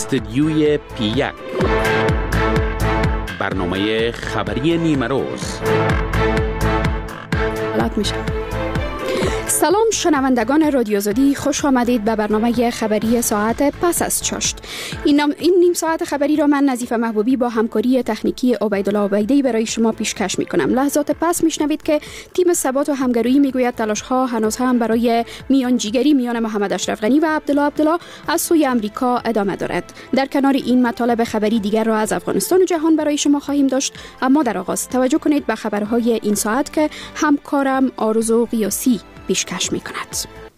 استدیوی P1 برنامه خبری نیمه روز. سلام شنوندگان رادیو زدی، خوش آمدید به برنامه خبری ساعت پس از چاشت. این نیم ساعت خبری را من نظیفه محبوبی با همکاری تکنیکی عبیدالله عبیدی برای شما پیشکش میکنم. لحظات پس میشنوید که تیم ثبات و همگرایی میگوید تلاش ها هنوز هم برای میانجیگری میان محمد اشرف غنی و عبدالله از سوی امریکا ادامه دارد. در کنار این مطالب خبری دیگر را از افغانستان و جهان برای شما خواهیم داشت، اما در آغاز توجه کنید به خبرهای این ساعت که همکارم آرزو قیاسی پیشکش می کند.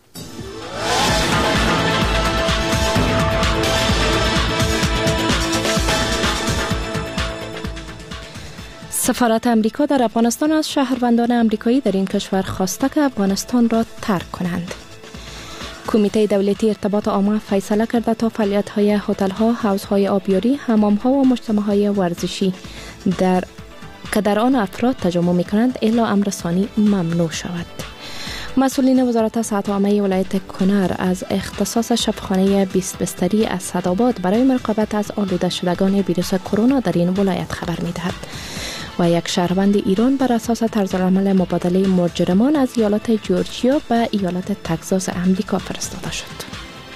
سفارت امریکا در افغانستان از شهروندان امریکایی در این کشور خواسته که افغانستان را ترک کنند. کمیته دولتی ارتباط عامه فیصله کرده تا فعالیت‌های هتل‌ها، حوض‌های آبیاری، حمام‌ها و مجتمع‌های ورزشی که در آن افراد تجمع می‌کنند الا امر ثانی ممنوع شود. مسئولین وزارت صحت عامه ولایت کنر از اختصاص شفاخانه 20 بستری اسدآباد برای مراقبت از آلوده شدگان ویروس کرونا در این ولایت خبر می‌دهد. و یک شهروند ایران بر اساس طرزالعمل مبادله مجرمان از ایالت جورجیا به ایالت تگزاس امریکا فرستاده شد.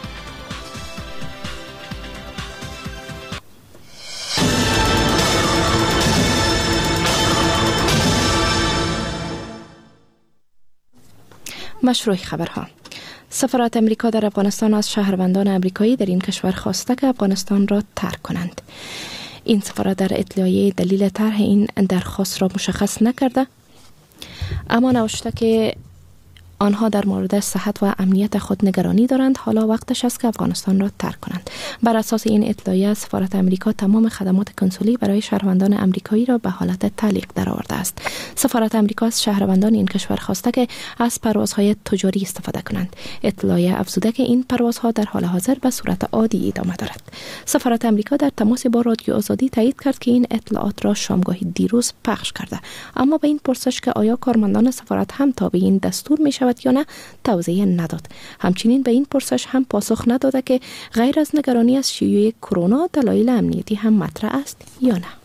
مشروع خبرها. سفارت امریکا در افغانستان از شهروندان امریکایی در این کشور خواسته که افغانستان را ترک کنند. این سفارت در اطلاعیه دلیل طرح این درخواست را مشخص نکرده، اما نوشته که آنها در مورد صحت و امنیت خود نگرانی دارند. حالا وقتش است که افغانستان را ترک کنند. بر اساس این اطلاعیه سفارت امریکا تمام خدمات کنسولی برای شهروندان امریکایی را به حالت تعلیق درآورده است. سفارت امریکا از شهروندان این کشور خواسته که از پروازهای تجاری استفاده کنند. اطلاعیه افزوده که این پروازها در حال حاضر به صورت عادی ادامه دارد. سفارت امریکا در تماس با رادیو آزادی تایید کرد که این اطلاعات را شامگاهی دیروز پخش کرده، اما به این پرسش که آیا کارمندان سفارت هم تابع این دستور می شود یا نه توضیح نداد. همچنین به این پرسش هم پاسخ نداده که غیر از نگرانی از شیوع کرونا دلایل امنیتی هم مطرح است یا نه.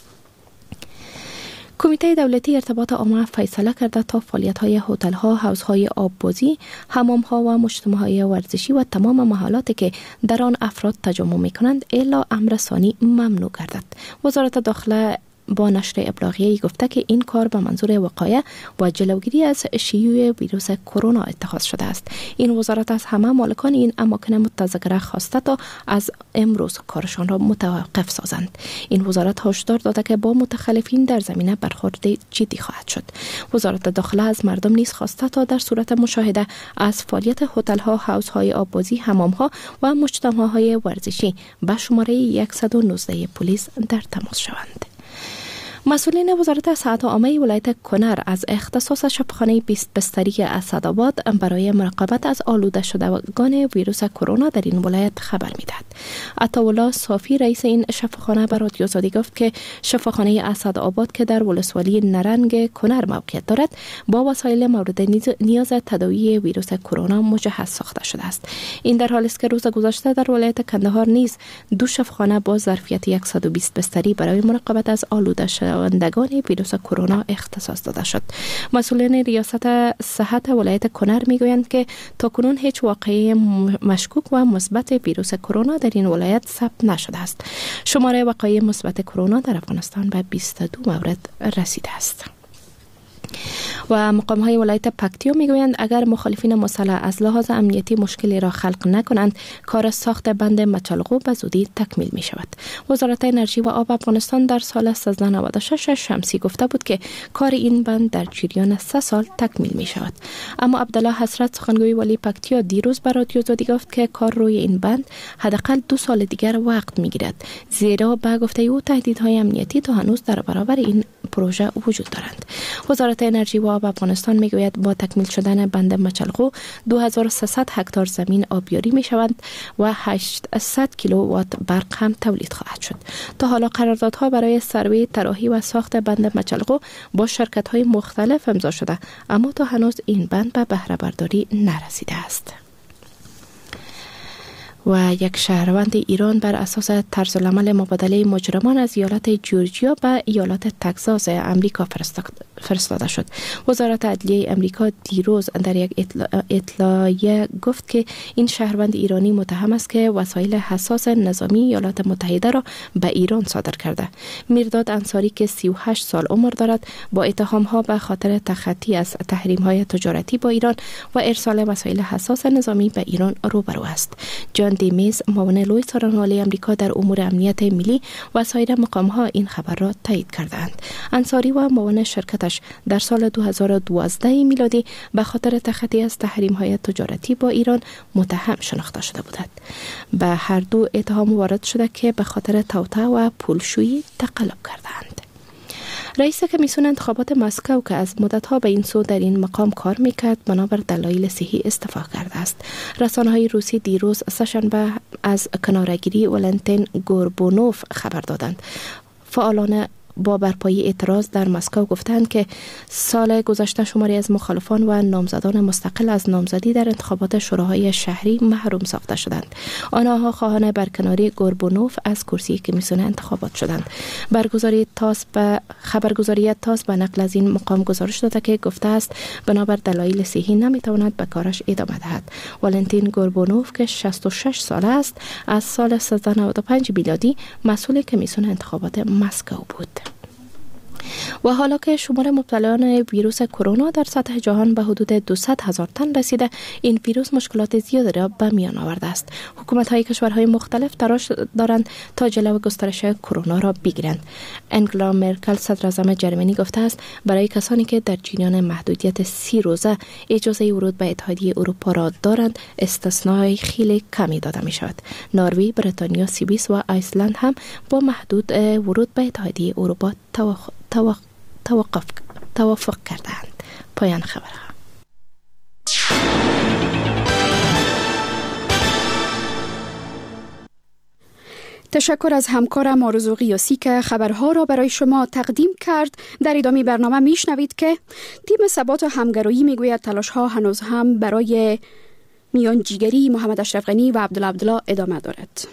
کمیته دولتی ارتباط عامه فیصله کرده تا فعالیت‌های هتل‌ها، حوض‌های آببازی، حمام‌ها و مجتمع‌های ورزشی و تمام محلاتی که در آن افراد تجمع می‌کنند الا امر ثانی ممنوع گردد. وزارت داخله با نشر ابلاغیه‌ای گفته که این کار به منظور وقایع و جلوگیری از شیوع ویروس کرونا اتخاذ شده است. این وزارت از همه مالکان این اماکن متذکره خواسته تا از امروز کارشان را متوقف سازند. این وزارت هشدار داده که با متخلفین در زمینه برخورد جدی خواهد شد. وزارت داخله از مردم نیز خواسته تا در صورت مشاهده از فعالیت هتل‌ها، حوض‌های آببازی، حمام‌ها و مجتمع‌های ورزشی به شماره 119 پلیس در تماس شوند. مسئولین وزارت صحت عامه ولایت کنر از اختصاص شفاخانه 20 بستری اسدآباد برای مراقبت از آلوده شدگان ویروس کرونا در این ولایت خبر میدهد. عطاالله صافی رئیس این شفاخانه به رادیو آزادی گفت که شفاخانه اسدآباد که در ولسوالی نرنگ کنر موقعیت دارد با وسایل مورد نیاز تداوی ویروس کرونا مجهز ساخته شده است. این در حالی است که روز گذشته در ولایت کندهار نیز 2 شفاخانه با ظرفیت 120 بستری برای مراقبت از آلوده شدگان ویروس کرونا اختصاص داده شد. مسئولین ریاست صحت ولایت کنر میگویند که تاکنون هیچ واقعه مشکوک و مثبت ویروس کرونا در این ولایت ثبت نشده است. شماره وقایع مثبت کرونا در افغانستان به 22 مورد رسیده است. و مقام‌های ولایت پکتیا میگویند اگر مخالفین مسلح از لحاظ امنیتی مشکلی را خلق نکنند، کار ساخت بند مچلقو به زودی تکمیل می شود. وزارت انرژی و آب افغانستان در سال 1396 شمسی گفته بود که کار این بند در جریان 3 سال تکمیل می شود. اما عبدالله حسرت سخنگوی ولی پکتیا دیروز به رادیو آزادی گفت که کار روی این بند حداقل 2 سال دیگر وقت می گیرد، زیرا به گفته او تهدیدهای امنیتی تا هنوز در برابر این پروژه وجود دارند. وزارت انرژی و آب افغانستان میگوید با تکمیل شدن بند مچلقو 2300 هکتار زمین آبیاری می شوند و 800 کیلووات برق هم تولید خواهد شد. تا حالا قراردادها برای سروی، طراحی و ساخت بند مچلقو با شرکت‌های مختلف امضا شده، اما تا هنوز این بند به بهره برداری نرسیده است. و یک شهروند ایران بر اساس طرزالعمل مبادله مجرمان از ایالت جورجیا به ایالت تگزاس امریکا فرستاده شد. وزارت عدلیه امریکا دیروز در یک اطلاعیه گفت که این شهروند ایرانی متهم است که وسایل حساس نظامی ایالات متحده را به ایران صادر کرده. میرداد انصاری که 38 سال عمر دارد با اتهام‌ها به خاطر تخطی از تحریم‌های تجارتی با ایران و ارسال وسایل حساس نظامی به ایران روبرو است. جان دیمیز معاون لوی سخنگوی امریکا در امور امنیت ملی و سایر مقام‌ها این خبر را تایید کردند. انصاری و معاون شرکتش در سال 2012 میلادی به خاطر تخطی از تحریم‌های تجارتی با ایران متهم شناخته شده بودند. به هر دو اتهام وارد شده که به خاطر توطئه و پولشویی تقلب کردند. رئیس کمیسیون انتخابات مسکو که از مدت‌ها به این سو در این مقام کار می‌کرد بنابر دلایل صحی استعفا کرده است. رسانه‌های روسی دیروز سه‌شنبه از کناره‌گیری ولنتین گوربونوف خبر دادند. فعالان با برپایی اعتراض در مسکو گفتند که سال گذشته شماری از مخالفان و نامزدان مستقل از نامزدی در انتخابات شوراهای شهری محروم ساخته شدند. آنها خواهان برکناری گوربونوف از کرسی کمیسیون انتخابات شدند. خبرگزاری تاس به نقل از این مقام گزارش داده که گفته است بنابر دلایل صحی نمیتواند به کارش ادامه دهد. ولنتین گوربونوف که 66 ساله است از سال 1395 میلادی مسئول کمیسیون انتخابات مسکو بود. و حالا که شمار مبتلایان ویروس کرونا در سطح جهان به حدود 200,000 تن رسیده، این ویروس مشکلات زیادی را به میان آورده است. حکومت‌های کشورهای مختلف تلاش دارند تا جلو گسترش کرونا را بگیرند. انگلا مرکل صدراعظم جرمنی گفته است برای کسانی که در جریان محدودیت 30 روزه اجازه ورود به اتحادیه اروپا را دارند استثنای خیلی کمی داده می شود. نروژ، بریتانیا، سوئیس و ایسلند هم با محدود ورود به اتحادیه اروپا توافق کردند. پایان خبرها. تشکر از همکارم آرزو قیاسی که خبرها را برای شما تقدیم کرد. در ادامه برنامه میشنوید که تیم ثبات و همگرایی میگوید تلاش‌ها هنوز هم برای میانجیگری محمد اشرف غنی و عبدالله ادامه دارد.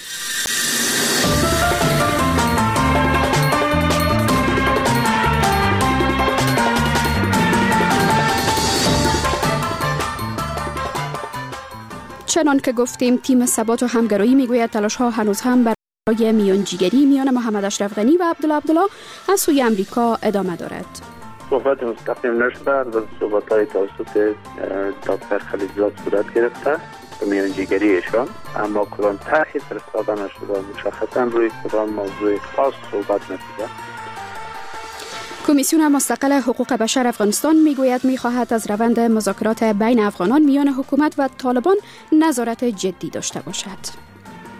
چنان که گفتیم تیم ثبات و همگرایی میگوید تلاش‌ها هنوز هم برای میانجیگری میان محمد اشرف غنی و عبدالله از سوی امریکا ادامه دارد. صحبت مستقیم نشده و صحبت‌های توسط دکتر خلیلزاد صورت گرفته به میانجیگریشان، اما کدام طرحی فرستاده نشده، مشخصا روی کدام موضوع خاص صحبت نشده. کمیسیون مستقل حقوق بشر افغانستان میگوید میخواهد از روند مذاکرات بین افغانان میان حکومت و طالبان نظارت جدی داشته باشد.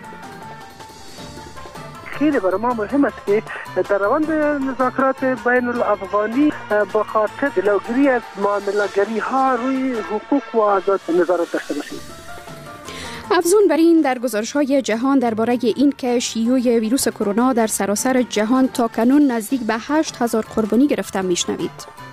خیلی برای ما مهم است که در روند مذاکرات بین الافغانی با خاطر جلوگیری از معامله‌گری ها روی حقوق و آزادی نظارت داشته باشیم. افزون بر این در گزارش‌های جهان درباره این که شیوع ویروس کرونا در سراسر جهان تا کنون نزدیک به 8,000 قربانی گرفته میشنوید.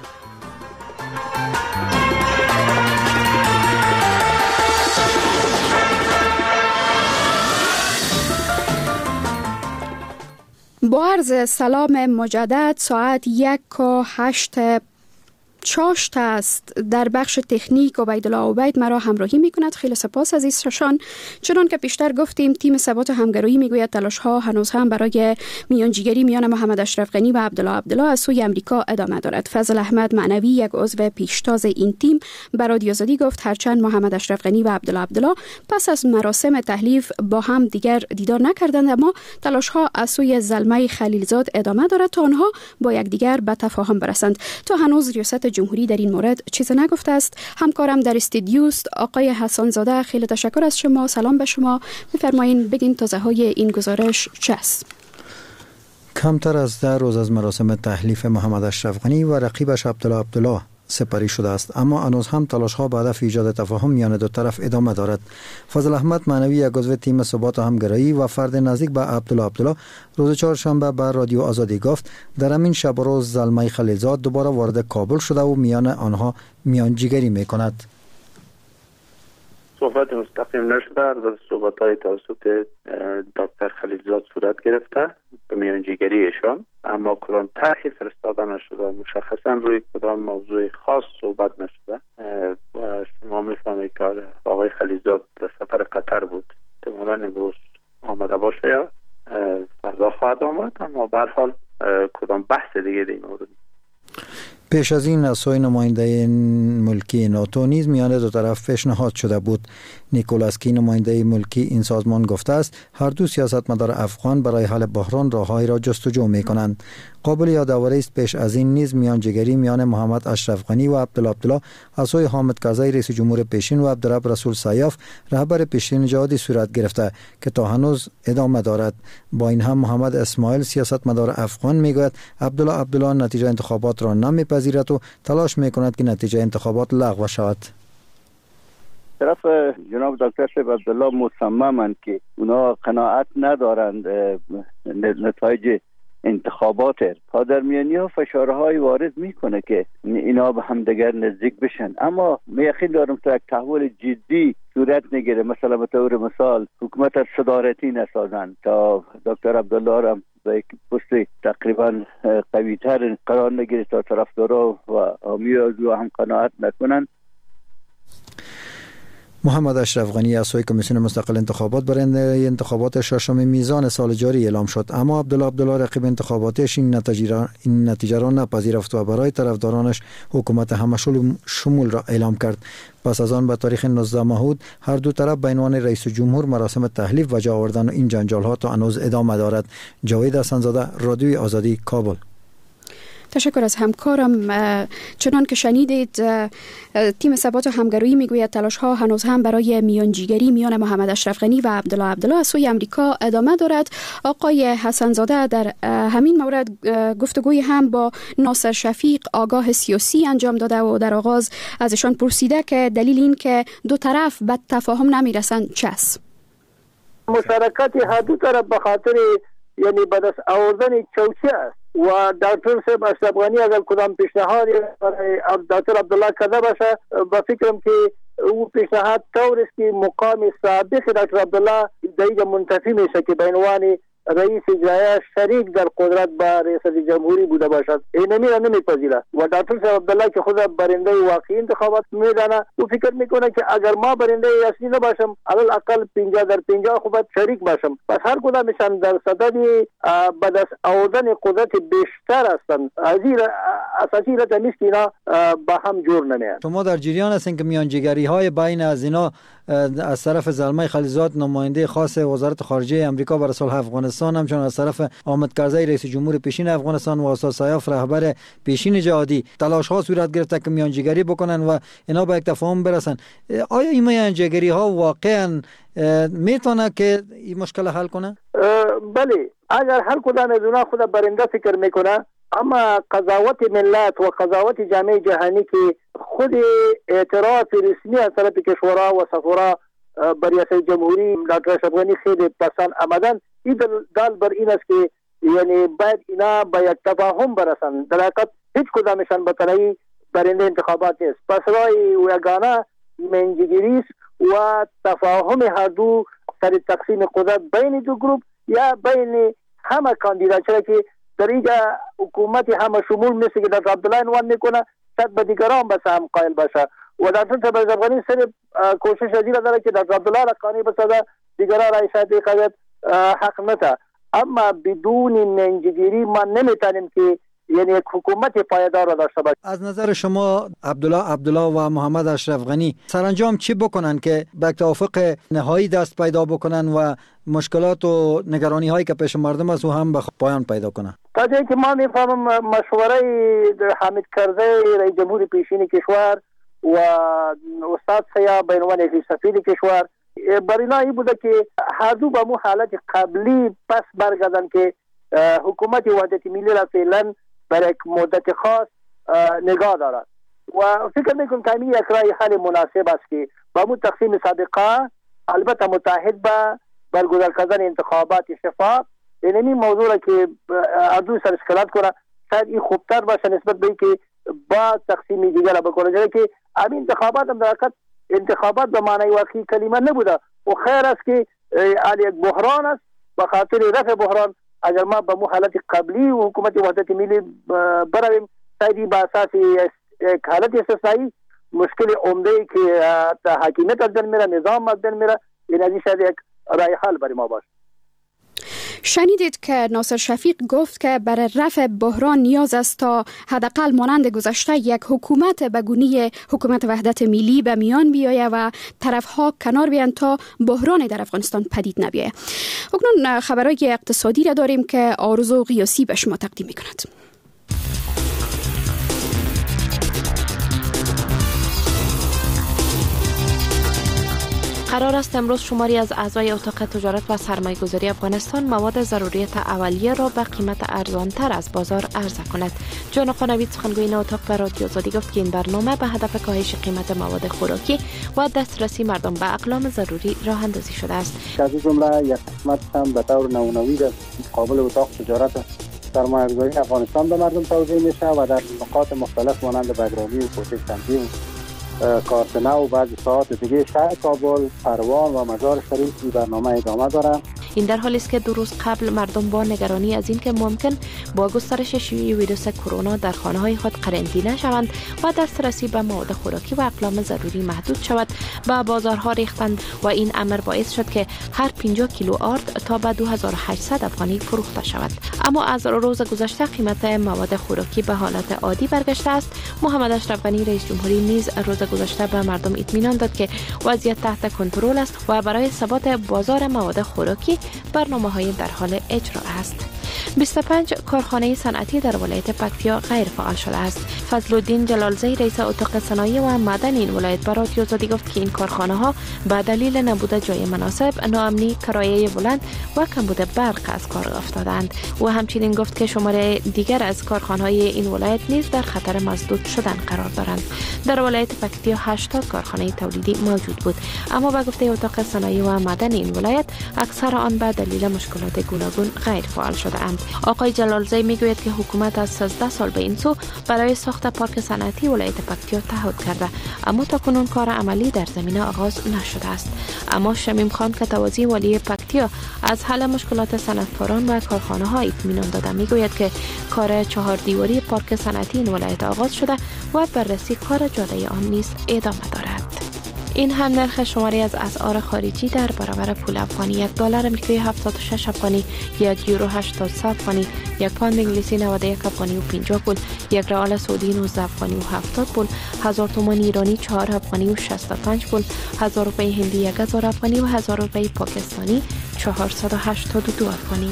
با عرض سلام مجدد، ساعت 1:08 است. در بخش تکنیک عبیدالله عبید مرا همراهی میکند. خیلی سپاس عزیزشان. چنان که پیشتر گفتیم تیم ثبات همگرایی میگوید تلاش‌ها هنوز هم برای میانجیگری میان محمد اشرف غنی و عبدالله از سوی امریکا ادامه دارد. فضل احمد معنوی یک عضو پیشتاز این تیم به رادیو آزادی گفت هرچند محمد اشرف غنی و عبدالله پس از مراسم تحلیف با هم دیگر دیدار نکردند، اما تلاش‌ها از سوی زلمه خلیلزاد ادامه دارد تا آنها با یکدیگر به تفاهم برسند. تا هنوز ریاست جمهوری در این مورد چیز نگفته است. همکارم در استودیوست آقای حسن زاده. خیلی تشکر از شما. سلام به شما. می‌فرمایید بگین تازه های این گزارش چه است؟ کمتر از 10 روز از مراسم تحلیف محمد اشرف غنی و رقیبش عبدالله سپری شده است، اما هنوز هم تلاش‌ها به هدف ایجاد تفاهم میان دو طرف ادامه دارد. فضل احمد معنوی یک عضو تیم ثبات و همگرایی و فرد نزدیک به عبدالله روز چهارشنبه به رادیو آزادی گفت در همین شب و روز زلمه خلیلزاد دوباره وارد کابل شده و میان آنها میانجیگری میکند. صحبت مستقیم نشده، البته صحبت‌های توسط دکتر خلیلزاد صورت گرفته به میانجیگری ایشان، اما کدام طرحی فرستاده نشده، مشخصا روی کدام موضوع خاص صحبت نشده و شما میفهمید که آقای خلیلزاد در سفر قطر بود، احتمالاً امروز آمده باشه یا فردا خواهد آمد، اما به هر حال کدام بحث دیگه در این مورد. پیش از این از سوی نماینده ملکی ناتو نیز میان دو طرف پیشنهاد شده بود. نیکولاس کی نماینده ملکی این سازمان گفته است هر دو سیاستمدار افغان برای حل بحران راههایی را جستجو می کنند. قابل یادآوری است پیش از این نیز میانجیگری میان محمد اشرف غنی و عبدالله از سوی حامد کرزی رئیس جمهور پیشین و عبدالرب رسول سیاف رهبر پیشین جهادی صورت گرفته که تا هنوز ادامه دارد. با این هم محمد اسماعیل سیاستمدار افغان میگوید عبدالله نتیجه انتخابات را نمیپذیرد و تلاش میکند که نتیجه انتخابات لغو شود. طرف جناب دکتر شیخ عبدالله مصممند که اونا قناعت ندارند نتایج انتخابات پادرمیانی ها فشارهای وارد میکنه که اینا به هم دیگر نزدیک بشن، اما یقین دارم تا یک تحول جدی صورت نگیره. مثلا به طور مثال حکومت صدارتی نسازن تا دکتر عبدالله را به یک پست تقریبا قوی تر قرار نگیره تا طرفدارا و حامی او هم قناعت نکنن. محمد اشرف غنی از سوی کمیسیون مستقل انتخابات برای انتخابات ششم میزان سال جاری اعلام شد، اما عبدالله رقیب انتخاباتش این نتیجه را نپذیرفت و برای طرفدارانش حکومت همه شمول را اعلام کرد. پس از آن به تاریخ 19 مهود هر دو طرف به عنوان رئیس جمهور مراسم تحلیف و جا آوردن این جنجال ها تا هنوز ادامه دارد. جاوید حسن‌زاده، رادیوی آزادی، کابل. تشکر از همکارم. چنان که شنیدید تیم ثبات و همگرایی میگوید تلاش ها هنوز هم برای میانجیگری میان محمد اشرف غنی و عبدالله از سوی امریکا ادامه دارد. آقای حسن‌زاده در همین مورد گفتگوی هم با ناصر شفیق آگاه سیاسی انجام داده و در آغاز ازشان پرسیده که دلیل این که دو طرف به تفاهم نمیرسند چه است؟ مشارکت هر دو طرف به خاطر یعنی به دست آوردن چوچه است و دکتر صاحب اشرف غنی اگر کدام پیشنهاد برای دکتر عبدالله کرده باشه با فکرم که او پیشنهاد طور است که مقام سابق دکتر عبدالله دیگه منتفی میشه که به عنوان رئیس اجرایی شریک در قدرت با ریاست جمهوری بوده باشد. اینمی را نمیپذیره و دکتر صاحب عبدالله که خود برنده واقعی انتخابات میدانه او فکر میکنه که اگر ما برنده اصلی نباشم علل اقل 50 در 50 خوبت شریک باشم. پس هر کدامشان در صدد به دست آوردن قدرت بیشتر هستند. اساسی را نیست که اینا با هم جور نمیاد. شما در جریان هستین که میانجیگری های بین از اینا از طرف زلمه خلیلزاد نماینده خاص وزارت خارجه امریکا برای صلح افغانستان، همچنین از طرف حامد کرزی رئیس جمهور پیشین افغانستان و استاد سیاف رهبر پیشین جهادی تلاش ها صورت گرفته که میانجیگری بکنن و اینا به یک تفاهم برسن. آیا این میانجیگری ها واقعا میتونه که این مشکل حل کنه؟ بله، اگر هر کدام از اونها خود برنده فکر میکنه، اما قضاوت ملت و قضاوت جامعه جهانی که خود اعتراف رسمی از طرف کشورها و سفرها بر ریاست جمهوری دکتر اشرف غنی خیلی پسند آمدن، این دال بر این است که یعنی باید اینا به یک تفاهم برسن. در حقیقت هیچ کدامشان به تنهایی برنده انتخابات نیست. پس راه یگانه میانجیگری است و تفاهم هر دو سر تقسیم قدرت بین دو گروه یا بین همه کاندیدات، چرا که در اینجا حکومت همه شمول مثل که دکتر عبدالله عنوان میکنه شاید به دیگران بس هم قائل باشه و دکتر صاحب اشرف غنی صرف کوشش ازی داره که دکتر عبدالله را قانع بسازه، دیگران را شاید قضیت حق نده. اما بدون میانجیگری ما نمیتونیم که یعنی یک حکومت پایدار را داشته باشیم. از نظر شما عبدالله و محمد اشرف غنی سرانجام چی بکنن که به توافق نهایی دست پیدا بکنن و مشکلات و نگرانی هایی که پیش مردم است و هم به پایان پیدا کنن؟ تا جایی که ما میفهمم مشوره حامد کرزی رئیس جمهور پیشین کشور و استاد سیاف به عنوان سفیر کشور بر اینا این بوده که هر دو به مو حالت قبلی پس برگردن که حکومت وحدت ملی را فعلا برای یک مدت خاص نگاه دارد و فکر میکنم که این یک رای خیلی مناسب است که با مو تقسیم سابقه البته متحد به برگزار کردن انتخابات شفاف، یعنی این موضوع را که اردو سر اسکلات کنه شاید این خوبتر باشه نسبت به که با تقسیم دیگر بکنه، چرا که همین انتخابات هم در حقیقت انتخابات به معنی واقعی کلمه نبوده و خیر است که یک بحران است. به خاطر رفع بحران اگر ما به مو حالت قبلی و حکومت وحدت ملی برویم سایدی به اساس حالت استثنایی مشکل عمده ای که حاکمیت از بین میره، نظام از بین میره، این از شاید یک رای حل برای ما باشه. شنیدید که ناصر شفیق گفت که برای رفع بحران نیاز است تا حداقل مانند گذشته یک حکومت بگونی حکومت وحدت ملی به میان بیاید و طرفها کنار بیان تا بحران در افغانستان پدید نبیاید. اکنون خبرهای اقتصادی را داریم که آرزو قیاسی به شما تقدیم می‌کند. قرار است امروز شماری از اعضای اتاق تجارت و سرمایه‌گذاری افغانستان مواد ضروریات اولیه را به قیمت ارزان‌تر از بازار عرضه کند. جان خانوی سخنگوی اتاق به رادیو آزادی گفت که این برنامه به هدف کاهش قیمت مواد خوراکی و دسترسی مردم به اقلام ضروری راه اندازی شده است. از این جمله یک قسمت هم به طور نمونوی در مقابل اتاق تجارت سرمایه‌گذاری افغانستان به مردم توزیع میشه و در نقاط مختلف مانند بگرامی و کوچه سنگی کارتنه و بعضی ساعات دیگه شهر کابل، پروان و مزار شریف این برنامه ادامه دارند. این در حالی است که 2 روز قبل مردم با نگرانی از این که ممکن با گسترش شیوع ویروس کرونا در خانه‌های خود قرنطینه شوند و دسترسی به مواد خوراکی و اقلام ضروری محدود شود به بازارها ریختند و این امر باعث شد که هر 50 کیلو آرد تا به 2800 افغانی فروخته شود. اما از روز گذشته قیمت مواد خوراکی به حالت عادی برگشته است. محمد اشرف غنی رئیس جمهوری نیز روز گذشته به مردم اطمینان داد که وضعیت تحت کنترل است و برای ثبات بازار مواد خوراکی برنامه‌های در حال اجرا است. 25 کارخانه صنعتی در ولایت پکتیا غیر فعال شده است. فضل الدین جلالزی رئیس اتاق صنایع و معدن این ولایت به رادیو آزادی گفت که این کارخانه‌ها به دلیل نبود جای مناسب، ناامنی، کرایه بلند و کمبود برق از کار افتادند. و همچنین گفت که شماره دیگر از کارخانه‌های این ولایت نیز در خطر مسدود شدن قرار دارند. در ولایت پکتیا 80 کارخانه تولیدی موجود بود، اما به گفته اتاق صنایع و معدن این ولایت اکثر آن به دلیل مشکلات گوناگون غیر فعال شده اند. آقای جلالزی میگوید که حکومت از 13 سال به این سو برای ساخت پارک صنعتی ولایت پکتیا تعهد کرده، اما تاکنون کار عملی در زمینه آغاز نشده است. اما شمیم خان که توضیح والی پکتیا از حل مشکلات صنعتکاران و کارخانه ها اطمینان داده میگوید که کار 4 دیواری پارک صنعتی این ولایت آغاز شده و بررسی کار جاده آن نیز ادامه دارد. این هم نرخ شماری از اسعار خارجی در برابر پول افغانی: 1 دلار آمریکایی 76 افغانی، 1 یورو 83 افغانی، 1 پوند انگلیسی 91 افغانی و 50 پول، 1 ریال سعودی 19 افغانی و 70 پول، 1000 تومان ایرانی 4 افغانی و 65 پول، 1000 روپیه هندی 1000 افغانی و 1000 روپیه پاکستانی 482 افغانی.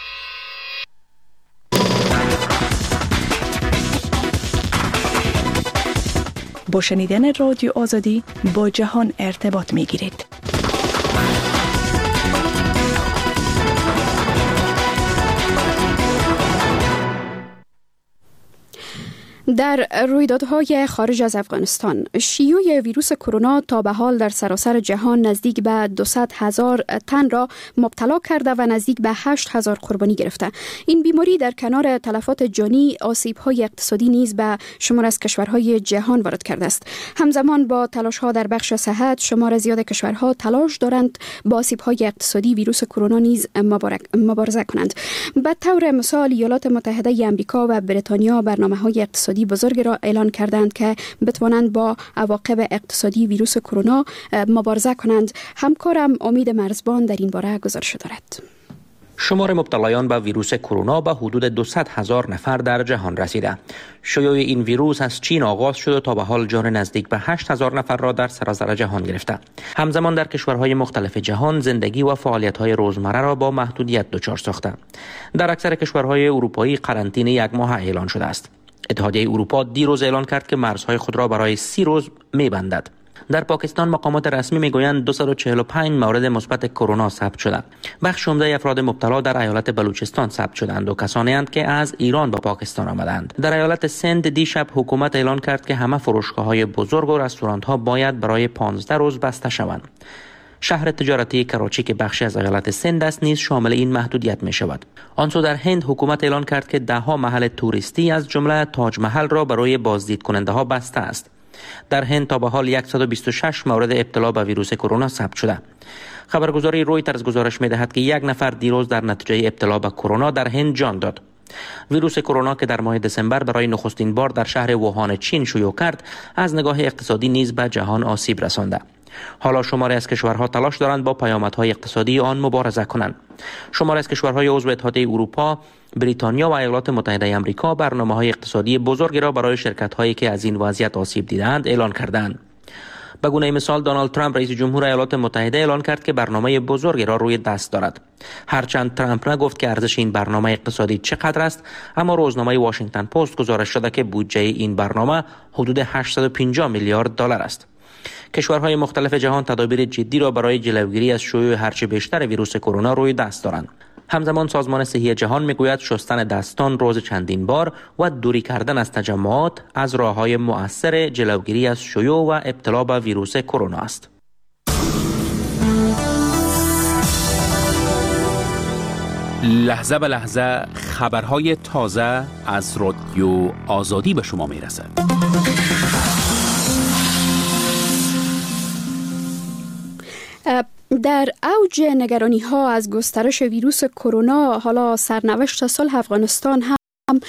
با شنیدن رادیو آزادی با جهان ارتباط می گیرید. در رویدادهای خارج از افغانستان، شیوع ویروس کرونا تا به حال در سراسر جهان نزدیک به 200,000 تن را مبتلا کرده و نزدیک به 8,000 قربانی گرفته. این بیماری در کنار تلفات جانی، آسیب‌های اقتصادی نیز به شمار از کشورهای جهان وارد کرده است. همزمان با تلاش‌ها در بخش صحت، شمار زیاد کشورها تلاش دارند با آسیب‌های اقتصادی ویروس کرونا نیز مبارزه کنند. به طور مثال ایالات متحده آمریکا و بریتانیا برنامه‌های اقتصادی بزرگ را اعلان کردند که بتوانند با عواقب اقتصادی ویروس کرونا مبارزه کنند. همکارم امید مرزبان در این باره گزارش دارد. شمار مبتلایان به ویروس کرونا به حدود 200,000 نفر در جهان رسیده. شیوع این ویروس از چین آغاز شده تا به حال جان نزدیک به 8,000 نفر را در سراسر جهان گرفته. همزمان در کشورهای مختلف جهان زندگی و فعالیت‌های روزمره را با محدودیت دچار ساخته. در اکثر کشورهای اروپایی قرنطینه 1 ماه اعلان شده است. اتحادیه اروپا دیروز اعلان کرد که مرزهای خود را برای 30 روز می‌بندد. در پاکستان مقامات رسمی میگویند 245 مورد مثبت کرونا ثبت شده. بخش عمده افراد مبتلا در ایالت بلوچستان ثبت شدند و کسانی اند که از ایران به پاکستان آمدند. در ایالت سند دیشب حکومت اعلان کرد که همه فروشگاه‌های بزرگ و رستوران‌ها باید برای 15 روز بسته شوند. شهر تجارتی کراچی که بخشی از ایالت سند است نیز شامل این محدودیت می شود. آنسو در هند حکومت اعلان کرد که 10 محل توریستی از جمله تاج محل را برای بازدید کننده ها بسته است. در هند تا به حال 126 مورد ابتلا به ویروس کرونا ثبت شده. خبرگزاری رویترز گزارش می‌دهد که یک نفر دیروز در نتیجه ابتلا به کرونا در هند جان داد. ویروس کرونا که در ماه دسامبر برای نخستین بار در شهر ووهان چین شیوع کرد، از نگاه اقتصادی نیز به جهان آسیب رسانده. حالا شماری از کشورها تلاش دارند با پیامدهای اقتصادی آن مبارزه کنند. شماری از کشورهای عضو اتحادیه اروپا، بریتانیا و ایالات متحده آمریکا برنامه‌های اقتصادی بزرگی را برای شرکت‌هایی که از این وضعیت آسیب دیدند اعلان کردند. به گونه مثال دونالد ترامپ رئیس جمهور ایالات متحده اعلان کرد که برنامه بزرگی را روی دست دارد. هرچند ترامپ نگفت که ارزش این برنامه اقتصادی چقدر است، اما روزنامه واشنگتن پست گزارش داده که بودجه این برنامه حدود 850 میلیارد دلار است. کشورهای مختلف جهان تدابیر جدی را برای جلوگیری از شیوع هرچه بیشتر ویروس کرونا روی دست دارند. همزمان سازمان صحی جهان میگوید شستن دستان روز چندین بار و دوری کردن از تجمعات از راه‌های مؤثر جلوگیری از شیوع و ابتلا به ویروس کرونا است. لحظه به لحظه خبرهای تازه از رادیو آزادی به شما میرسد. در اوج نگرانی ها از گسترش ویروس کرونا، حالا سرنوشت صلح افغانستان هم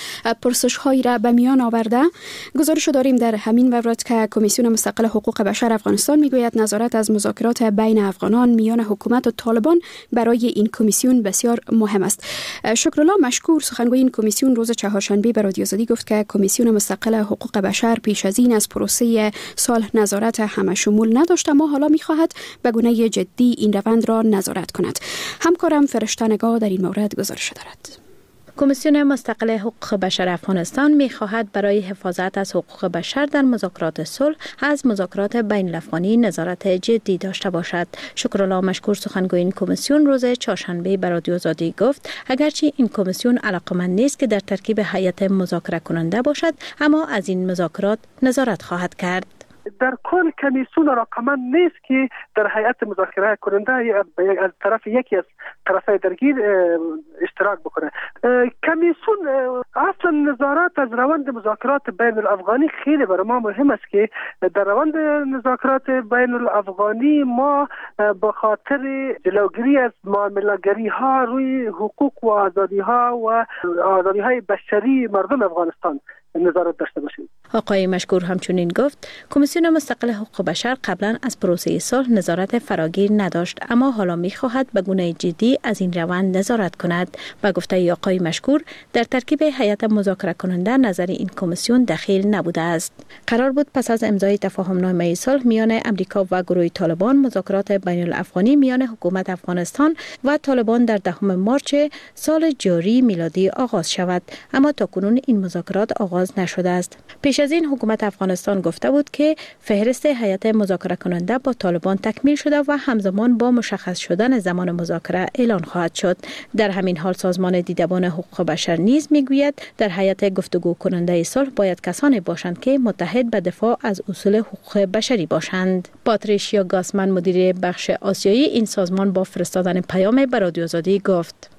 پرسش هایی را به میان آورده. گزارش داریم در همین مورد که کمیسیون مستقل حقوق بشر افغانستان میگوید نظارت از مذاکرات بین افغانان میان حکومت و طالبان برای این کمیسیون بسیار مهم است. شکرالله مشکور، سخنگوی این کمیسیون، روز چهارشنبه به رادیو آزادی گفت که کمیسیون مستقل حقوق بشر پیش از این از پروسه صلح نظارت همه شمول نداشت، اما حالا میخواهد به گونه جدی این روند را نظارت کند. همکارم فرشته نگاه در این مورد گزارش دارد. کمیسیون مستقل حقوق بشر افغانستان می‌خواهد برای حفاظت از حقوق بشر در مذاکرات صلح از مذاکرات بین الافغانی نظارت جدی داشته باشد. شکرالله مشکور، سخنگوی این کمیسیون، روز چهارشنبه به رادیو آزادی گفت اگرچه این کمیسیون علاقمند نیست که در ترکیب هیئت مذاکره کننده باشد، اما از این مذاکرات نظارت خواهد کرد. در کل کمیسیون رقماً نیست که در هیئت مذاکره کننده از طرف یکی از طرفای درگیر اشتراک بکنه. کمیسیون اصلا نظارت از روند مذاکرات بین الافغانی خیلی برای ما مهم است که در روند مذاکرات بین الافغانی ما به خاطر جلوگیری از معامله‌گری ها روی حقوق و آزادی ها و آزادی های بشری مردم افغانستان نظارت داشته باشیم. آقای مشکور همچنین گفت کمیسیون مستقل حقوق بشر قبلا از پروسه صلح نظارت فراگیر نداشت، اما حالا می‌خواهد به گونه جدی از این روند نظارت کند. با گفته آقای مشکور، در ترکیب هیئت مذاکره کننده نظر این کمیسیون دخیل نبوده است. قرار بود پس از امضای تفاهم‌نامه صلح میان امریکا و گروه طالبان مذاکرات بین الافغانی میان حکومت افغانستان و طالبان در 10 مارس سال جاری میلادی آغاز شود، اما تاکنون این مذاکرات آغاز نشده است. پیش از این حکومت افغانستان گفته بود که فهرست هیئت مذاکره کننده با طالبان تکمیل شده و همزمان با مشخص شدن زمان مذاکره اعلان خواهد شد. در همین حال سازمان دیدبان حقوق بشر نیز میگوید در هیئت گفتگو کننده صلح باید کسانی باشند که متحد به دفاع از اصول حقوق بشری باشند. پاتریشیا گاسمن، مدیر بخش آسیایی این سازمان، با فرستادن پیام به رادیو آزادی گفت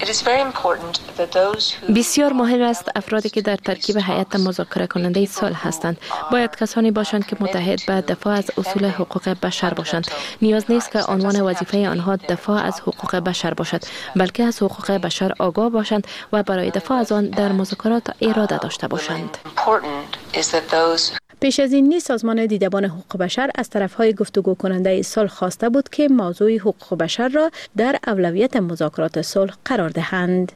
بسیار مهم است افرادی که در ترکیب هیئت مذاکره کننده صلح هستند باید کسانی باشند که متحد به دفاع از اصول حقوق بشر باشند. نیاز نیست که عنوان وظیفه آنها دفاع از حقوق بشر باشد، بلکه از حقوق بشر آگاه باشند و برای دفاع از آن در مذاکرات اراده داشته باشند. پیش از این نیز سازمان دیدبان حقوق بشر از طرفهای گفتگو کننده صلح خواسته بود که موضوع حقوق بشر را در اولویت مذاکرات صلح قرار دهند.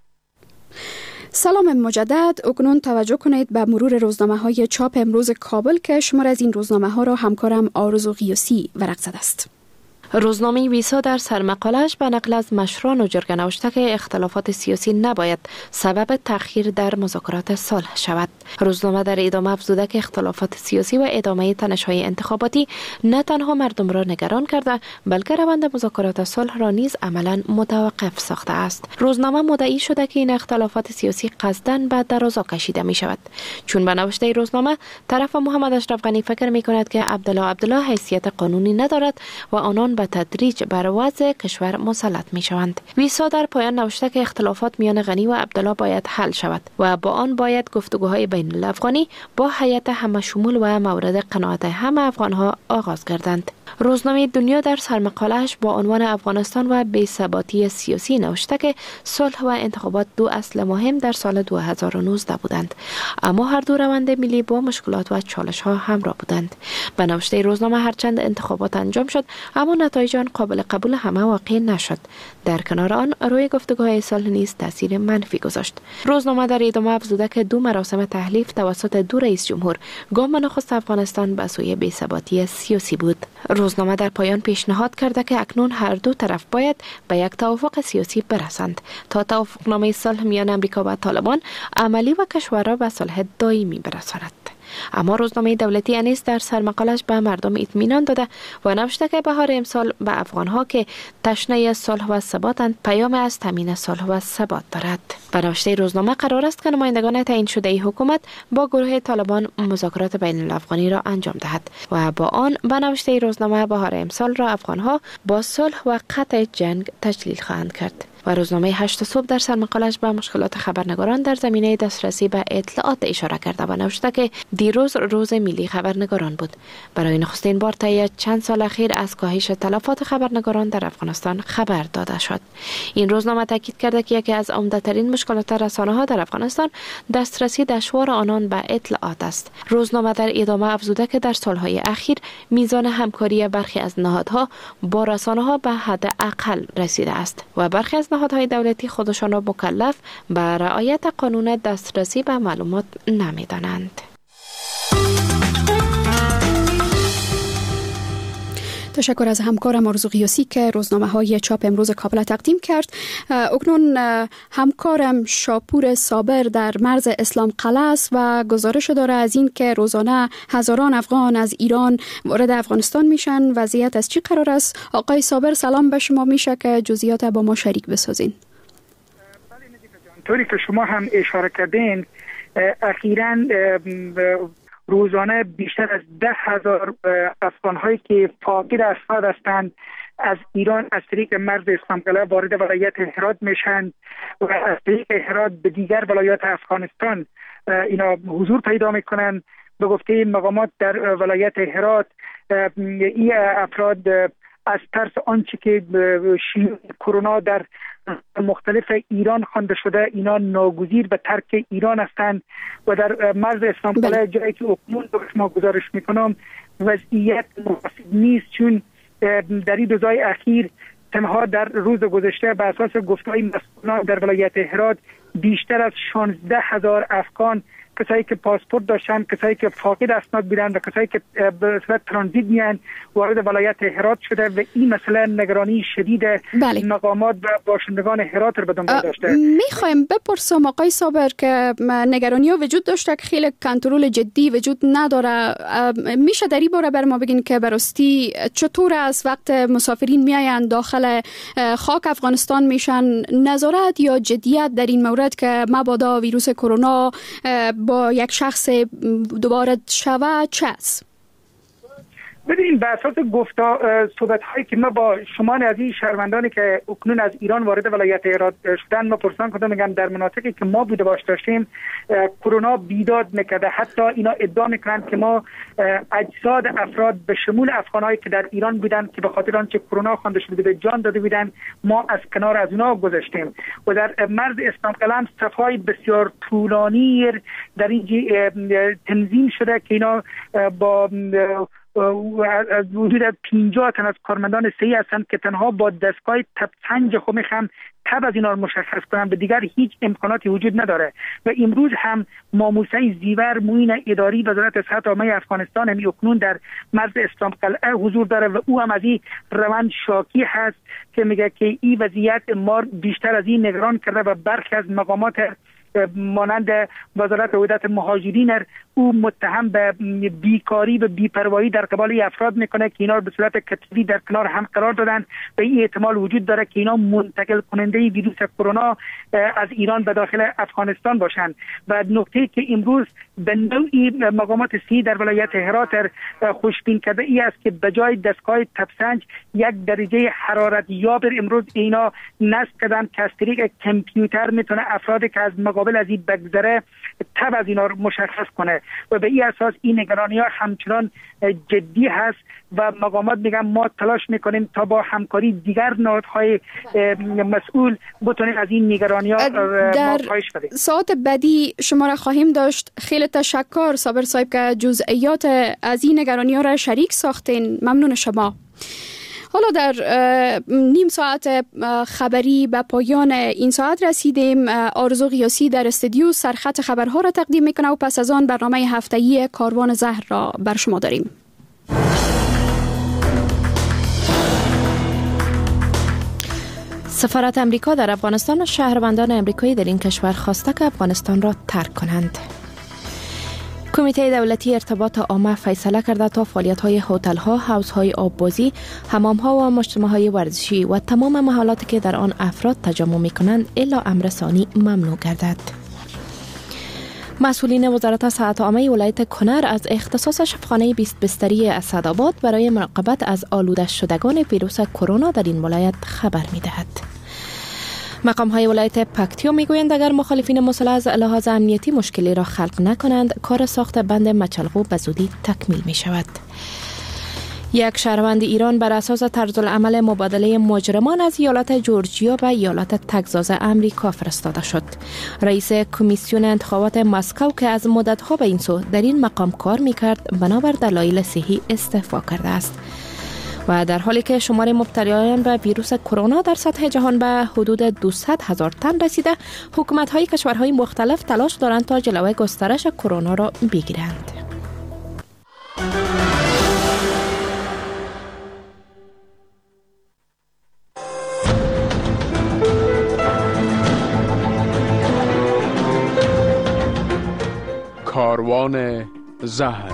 سلام مجدد. اکنون توجه کنید به مرور روزنامه‌های چاپ امروز کابل که شمار از این روزنامه‌ها را همکارم آرزو قیاسی ورق زده است. روزنامه ویسا در سرمقاله‌اش به نقل از مشران و جرگه نوشته که اختلافات سیاسی نباید سبب تأخیر در مذاکرات صلح شود. روزنامه در ادامه افزوده که اختلافات سیاسی و ادامه تنش‌های انتخاباتی نه تنها مردم را نگران کرده، بلکه روند مذاکرات صلح را نیز عملاً متوقف ساخته است. روزنامه مدعی شده که این اختلافات سیاسی قصداً به درازا کشیده می شود، چون به نوشته روزنامه طرف محمد اشرف غنی فکر می کند که عبدالله حیثیت قانونی ندارد و آنان به تدریج بر وضع کشور مسلط می شوند. ویسا در پایان نوشته که اختلافات میان غنی و عبدالله باید حل شود و با آن باید گفتگوهای بین الافغانی با هیئت همه شمول و مورد قناعت همه افغانها آغاز گردند. روزنامه دنیا در سرمقاله‌اش با عنوان افغانستان و بی‌ثباتی سیاسی نوشته که صلح و انتخابات دو اصل مهم در سال 2019 بودند، اما هر دو روند ملی با مشکلات و چالش‌ها همراه بودند. به نوشته روزنامه هرچند انتخابات انجام شد، اما نتایج آن قابل قبول همه واقع نشد. در کنار آن روی گفتگوهای صلح نیز تاثیر منفی گذاشت. روزنامه در ادامه افزوده که دو مراسم تحلیف توسط دو رئیس جمهور گام نخست افغانستان به سوی بی‌ثباتی سیاسی بود. روزنامه در پایان پیشنهاد کرده که اکنون هر دو طرف باید به یک توافق سیاسی برسند تا توافقنامه صلح میان امریکا و طالبان عملی و کشور را به صلح دائمی برساند. اما روزنامه دولتی انیس در سرمقالش به مردم اطمینان داده و نوشته که بهار امسال به افغانها که تشنه صلح و ثباتند پیام از تامین صلح و ثبات دارد. به نوشته روزنامه قرار است که نمایندگان تعیین شده حکومت با گروه طالبان مذاکرات بین الافغانی را انجام دهد و با آن به نوشته روزنامه بهار امسال را افغانها با صلح و قطع جنگ تجلیل خواهند کرد. و روزنامه 8 صبح در سرمقالش به مشکلات خبرنگاران در زمینه دسترسی به اطلاعات اشاره کرده و نوشته که دیروز روز ملی خبرنگاران بود. برای نخستین بار طی چند سال اخیر از کاهش تلفات خبرنگاران در افغانستان خبر داده شد. این روزنامه تاکید کرده که یکی از عمده‌ترین مشکلات رسانه‌ها در افغانستان دسترسی دشوار آنان به اطلاعات است. روزنامه در ادامه افزوده که در سالهای اخیر میزان همکاری برخی از نهادها با رسانه‌ها به حد اقل رسیده است و برخی از نهادهای دولتی خودشان را مکلف به رعایت قانون دسترسی به معلومات نمی‌دانند. تشکر از همکارم آرزو قیاسی که روزنامه‌های چاپ امروز کابل تقدیم کرد. اکنون همکارم شاپور صابر در مرز اسلام قلعه است و گزارش داره از این که روزانه هزاران افغان از ایران وارد افغانستان میشن. وضعیت از چی قرار است؟ آقای صابر سلام به شما، میشه که جزئیات با ما شریک بسازین؟ بله نجیب جان، طوری که شما هم اشاره کردین اخیراً روزانه بیشتر از 10,000 افغان‌هایی که فاقد اسناد هستند از ایران از طریق مرز اسلام قلعه وارد ولایت هرات میشن و از طریق هرات به دیگر ولایات افغانستان اینا حضور پیدا میکنن. به گفته مقامات در ولایت هرات این افراد از ترس آنچه که کرونا در مختلف ایران خوانده شده اینا ناگزیر به ترک ایران هستند و در مرز اسلام قلعه جایی که اکنون ما گزارش میکنم وضعیت مناسب نیست، چون در این روزهای اخیر تنها در روز گذشته به اساس گفته‌های مسئولان در ولایت هرات بیشتر از 16,000 افغان، کسایی که پاسپورت داشتن، کسایی که فاقد اسناد بودند و کسایی که به صورت ترانزیت میان وارد ولایت هرات شده و این مسئله نگرانی شدید مقامات و باشندگان هرات را به دنبال داشته. میخوایم بپرسم آقای صابر که نگرانی ها وجود داشته که خیلی کنترل جدی وجود نداره. میشه در این باره بر ما بگین که براستی چطور است وقت مسافرین میاین داخل خاک افغانستان میشن نظارت یا جدیت در این مورد که مبادا ویروس کرونا با یک شخص دوباره شوه چه است؟ ببینید، به اساس صحبت هایی که ما با شما عزیز شهروندانی که اکنون از ایران وارد ولایت هرات شدن ما پرسان کردم، میگن در مناطقی که ما بوده باش داشتیم کرونا بیداد میکرده. حتی اینا ادعا میکنند که ما اجساد افراد به شمول افغانایی که در ایران بودن که به خاطر آنچه کرونا خوانده شده بوده جان داده بودن ما از کنار از اونا گذاشتیم. و در مرز اسلام قلعه صفای بسیار طولانی در این تنظیم شده که اینا با از حدود 50 تن از کارمندان صحی هستند که تنها با دستگاه تبسنج خود میخوام تب از اینا رو مشخص کنن، به دیگر هیچ امکاناتی وجود نداره. و امروز هم ماموسه زیور معین اداری وزارت صحت عامه افغانستان همی اکنون در مرز اسلام قلعه حضور داره و او هم از این روند شاکی هست که میگه که این وضعیت ما بیشتر از این نگران کرده و برخی از مقامات مانند وزارت عدالت مهاجرین او متهم به بیکاری و بی‌پروایی در قبال افراد میکنه که اینا به صورت کتبی در کنار هم قرار دادن و این احتمال وجود داره که اینا منتقل کننده ویروس کرونا از ایران به داخل افغانستان باشند. و نکته که امروز به نوعی مقامات صحی در ولایت هرات خوشبین کرده ای است که به جای دستگاه تبسنج یک درجه حرارت یابر امروز اینا نصب کردن که از طریق کامپیوتر میتونه افرادی که از مقابل از این بگذره تب از اینا رو مشخص کنه و به این اساس این نگرانی ها همچنان جدی هست و مقامات میگن ما تلاش میکنیم تا با همکاری دیگر نهادهای مسئول بتونیم از این نگرانی ها در ساعت بعدی شما را خواهیم داشت. خیلی تشکر صابر صاحب که جزئیات از این نگرانی ها را شریک ساختین. ممنون شما. حالا در نیم ساعت خبری به پایان این ساعت رسیدیم. آرزو قیاسی در استودیو سرخط خبرها را تقدیم میکنه و پس از آن برنامه هفتگی کاروان زهر را بر شما داریم. سفارت امریکا در افغانستان و شهروندان امریکایی در این کشور خواسته که افغانستان را ترک کنند. کمیته دولتی ارتباط عامه فیصله کرده تا فعالیت‌های هتل‌ها، حوض‌های آببازی، حمام‌ها و مجتمع‌های ورزشی و تمام محلاتی که در آن افراد تجمع می‌کنند الا امر ثانی ممنوع گردد. مسئولین وزارت صحت عامه ولایت کنر از اختصاص شفاخانه 20 بستری اسدآباد برای مراقبت از آلوده شدگان ویروس کرونا در این ولایت خبر می‌دهد. مقام های ولایت پکتیا میگویند اگر مخالفین مسلح از لحاظ امنیتی مشکلی را خلق نکنند کار ساخت بند مچلقو به زودی تکمیل می شود. یک شهروند ایران بر اساس طرزالعمل مبادله مجرمان از ایالت جورجیا به ایالت تگزاس امریکا فرستاده شد. رئیس کمیسیون انتخابات مسکو که از مدت‌ها به این سو در این مقام کار می‌کرد بنابر دلایل صحی استعفا کرده است. و در حالی که شمار مبتلایان به ویروس کرونا در سطح جهان به حدود 200,000 تن رسیده، حکومت‌های کشورهای مختلف تلاش دارند تا جلوی گسترش کرونا را بگیرند. کاروان زهر.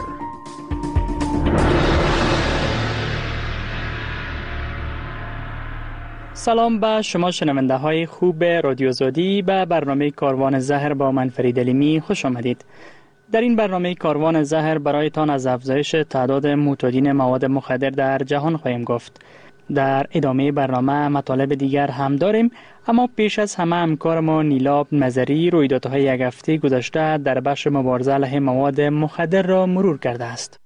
سلام به شما شنونده های خوب رادیو آزادی. به برنامه کاروان زهر با من فرید علیمی خوش آمدید. در این برنامه کاروان زهر برایتان از افزایش تعداد معتادین مواد مخدر در جهان خواهیم گفت. در ادامه برنامه مطالب دیگر هم داریم، اما پیش از همه همکار ما نیلاب نظری رویدادهای یک هفته گذشته در بخش مبارزه علیه مواد مخدر را مرور کرده است.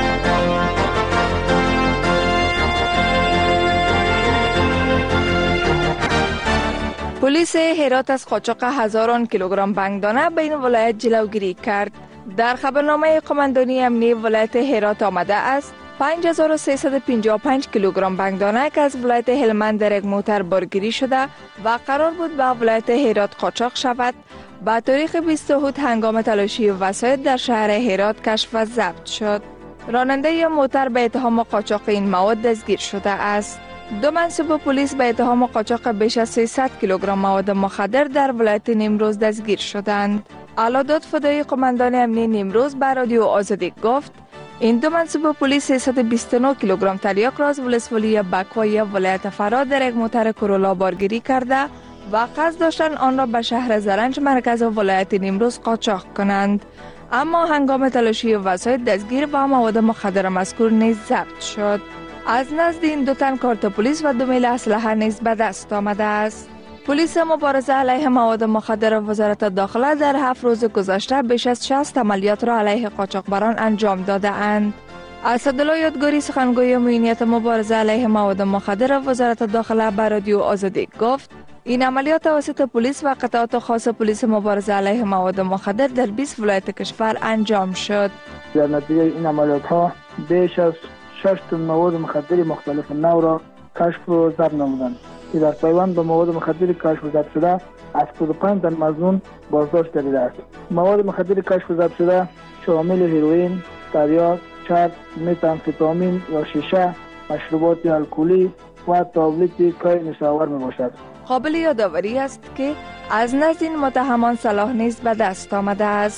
پلیس هرات از قاچاق هزاران کیلوگرم بنگدانه به این ولایت جلوگیری کرد. در خبرنامه قماندانی امنیتی ولایت هرات آمده است 5355 کیلوگرم بنگدانه که از ولایت هلمند در یک موتر بارگیری شده و قرار بود به ولایت هرات قاچاق شود. با تاریخ 20 هود هنگام تلاشی وسایط در شهر هرات کشف و ضبط شد. راننده موتر به اتهام قاچاق این مواد دستگیر شده است. دو منصوب پلیس به اتهام قاچاق بیش از 300 کیلوگرم مواد مخدر در ولایت نیمروز دستگیر شدند. اعلی داد فدای قماندان امنیتی نیمروز به رادیو آزادی گفت این دو منصوب پلیس 329 کیلوگرم تریاک را از ولسوالی بکوای ولایت فرا در یک موتر کرولا بارگیری کرده و قصد داشتند آن را به شهر زرنج مرکز ولایت نیمروز قاچاق کنند، اما هنگام تلاشی وسایط دستگیر با مواد مخدر مذکور نیز ضبط شد. از نزد این دو تن کارت پلیس و 2 میل اسلحه نیز به دست آمده است. پلیس مبارزه علیه مواد مخدر وزارت داخله در 7 روز گذشته بیش از 60 عملیات را علیه قاچاقبران انجام داده اند. اسدالله یادگاری سخنگوی امنیت مبارزه علیه مواد مخدر وزارت داخله به رادیو آزادی گفت این عملیات توسط پلیس و قطعات خاص پلیس مبارزه علیه مواد مخدر در 20 ولایت کشور انجام شد. در نتیجه این عملیات ها بیش از 6 تن مواد مخدر مختلف نوع را کشف و ضبط نمودند که در پیوند به مواد مخدر کشف و ضبط شده 75 تن مظنون بازداشت گردیده است. مواد مخدر کشف و ضبط شده شامل هیروئین، تریاک، چرب، متامفتامین یا شیشه، مشروبات الکلی و تابلت کای نشاور می باشد. قابل یادآوری است که از نزد این متهمان سلاح نیز به دست آمده است.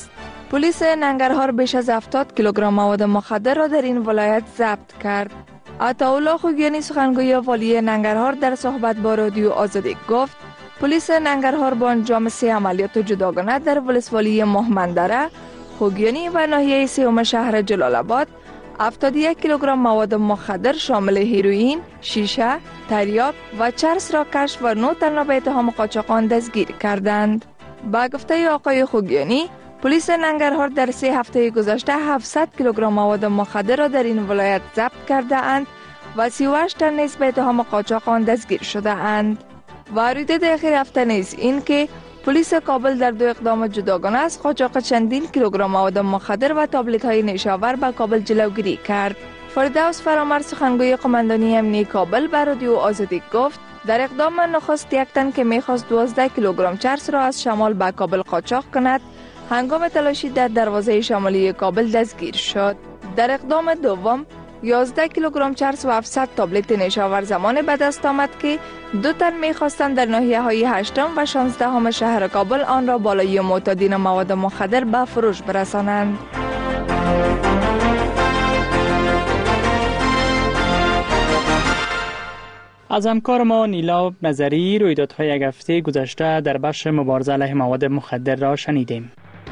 پلیس ننگرهار بیش از 70 کیلوگرم مواد مخدر را در این ولایت ضبط کرد. عطاالله خوگیانی سخنگوی والی ننگرهار در صحبت با رادیو آزادی گفت پلیس ننگرهار با انجام 3 عملیات جداگانه در ولسوالی مهمندره، خوگیانی و ناحیه سوم شهر جلال آباد 71 کیلوگرم مواد مخدر شامل هیروئین، شیشه، تریاک و چرس را کشف و 9 تن به اتهام قاچاقان دستگیر کردند. با گفته آقای خوگیانی، پلیس ننگرهار در 3 هفته گذشته 700 کیلوگرم مواد مخدر را در این ولایت ضبط کرده اند و 38 تن نیز به اتهام قاچاق آن دستگیر شده اند. و رویداد اخیر هفته نیز این که پلیس کابل در 2 اقدام جداگانه از قاچاق چندین کیلوگرم مواد مخدر و تابلت های نیشاور به کابل جلوگیری کرد. فردوس فرامرد سخنگوی قماندانی امنیتی کابل به رادیو آزادی گفت در اقدام نخست 1 تن که میخواست 12 کیلوگرم چرس را از شمال به کابل قاچاق کند هنگام تلاشی در دروازه شمالی کابل دستگیر شد. در اقدام دوم 11 کیلوگرم چرس و 700 تابلت نیشاور زمان به دست آمد که 2 تن می‌خواستند در ناحیه های 8 و 16 شهر کابل آن را بالای معتادین مواد مخدر به فروش برسانند. از همکار ما نیلا نظری رویدادهای یک هفته گذشته در بخش مبارزه علیه مواد مخدر را شنیدیم.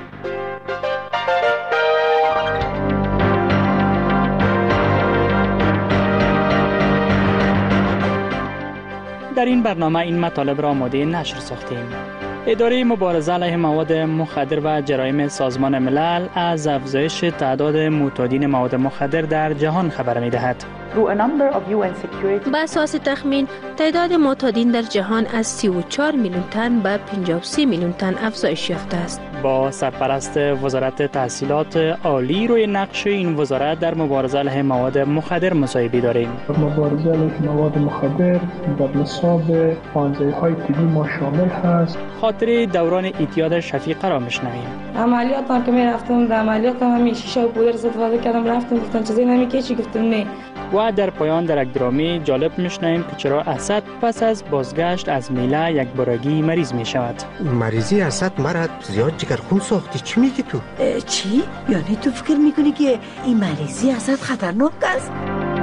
در این برنامه این مطالب را آماده نشر ساختیم. اداره مبارزه علیه مواد مخدر و جرایم سازمان ملل از افزایش تعداد معتادین مواد مخدر در جهان خبر می‌دهد. به اساس تخمین تعداد معتادین در جهان از 34 میلیون تن به 53 میلیون تن افزایش یافته است. با سرپرست وزارت تحصیلات عالی روی نقش این وزارت در مبارزه علیه مواد مخدر مصاحبه داریم. مبارزه علیه مواد مخدر در نصاب پانزه‌های طبی ما شامل هست. خاطره دوران اعتیاد شفیقه را میشنویم. عملیات که می رفتم در عملیات همین شیشه و پودر استفاده کردم، رفتم گفتن چیزی نمی‌کشی، چی گفتم نه. و در پایان در یک درامی جالب میشنویم که چرا اسد پس از بازگشت از میله یک بارگی مریض می شود. مریضی اسد مرد زیاد جگرخون ساختی. چی میگی تو؟ چی؟ یعنی تو فکر میکنی که این مریضی اسد خطرناک است؟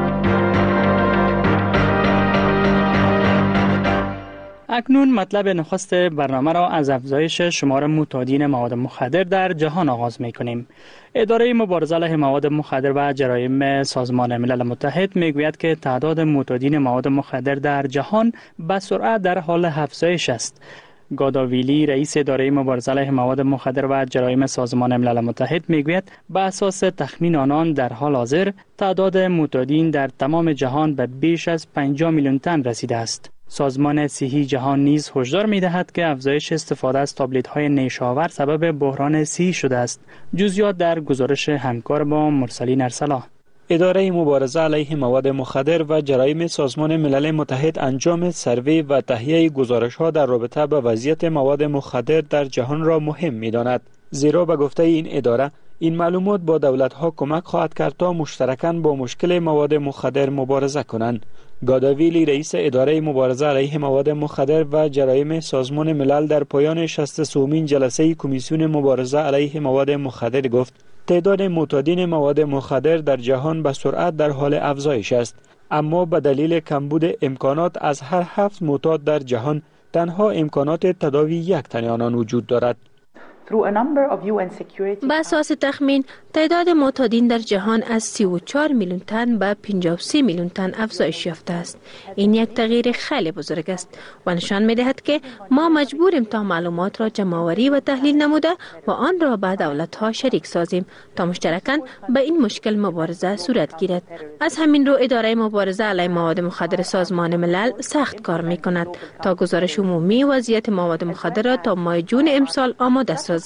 اکنون مطلب نخست برنامه را از افزایش شمار معتادین مواد مخدر در جهان آغاز می‌کنیم. اداره مبارزه علیه مواد مخدر و جرایم سازمان ملل متحد میگوید که تعداد معتادین مواد مخدر در جهان به سرعت در حال افزایش است. گاداویلی رئیس اداره مبارزه علیه مواد مخدر و جرایم سازمان ملل متحد میگوید به اساس تخمین آنان در حال حاضر تعداد معتادین در تمام جهان به بیش از 50 میلیون تن رسیده است. سازمان صحی جهان نیز هشدار می‌دهد که افزایش استفاده از تابلت‌های نیشاور سبب بحران صحی شده است. جزئیات در گزارش همکار با مرسلین ارسلا. اداره مبارزه علیه مواد مخدر و جرایم سازمان ملل متحد انجام سروی و تهیه گزارش‌ها در رابطه با وضعیت مواد مخدر در جهان را مهم می‌داند. زیرا به گفته این اداره این معلومات با دولت‌ها کمک خواهد کرد تا مشترکاً با مشکل مواد مخدر مبارزه کنند. گاداویلی رئیس اداره مبارزه علیه مواد مخدر و جرایم سازمان ملل در پایان 63مین جلسه کمیسیون مبارزه علیه مواد مخدر گفت تعداد معتادین مواد مخدر در جهان به سرعت در حال افزایش است، اما به دلیل کمبود امکانات از هر 7 معتاد در جهان تنها امکانات تداوی 1 تن آنان وجود دارد. به اساس تخمین تعداد معتادین در جهان از 34 میلیون تن به 53 میلیون تن افزایش یافته است. این یک تغییر خیلی بزرگ است و نشان می‌دهد که ما مجبوریم تا معلومات را جمع‌آوری و تحلیل نموده و آن را با دولت‌ها شریک سازیم تا مشترکاً به این مشکل مبارزه صورت گیرد. از همین رو اداره مبارزه علیه مواد مخدر سازمان ملل سخت کار می‌کند تا گزارش عمومی وضعیت مواد مخدر را تا ماه جون امسال آماده سازد.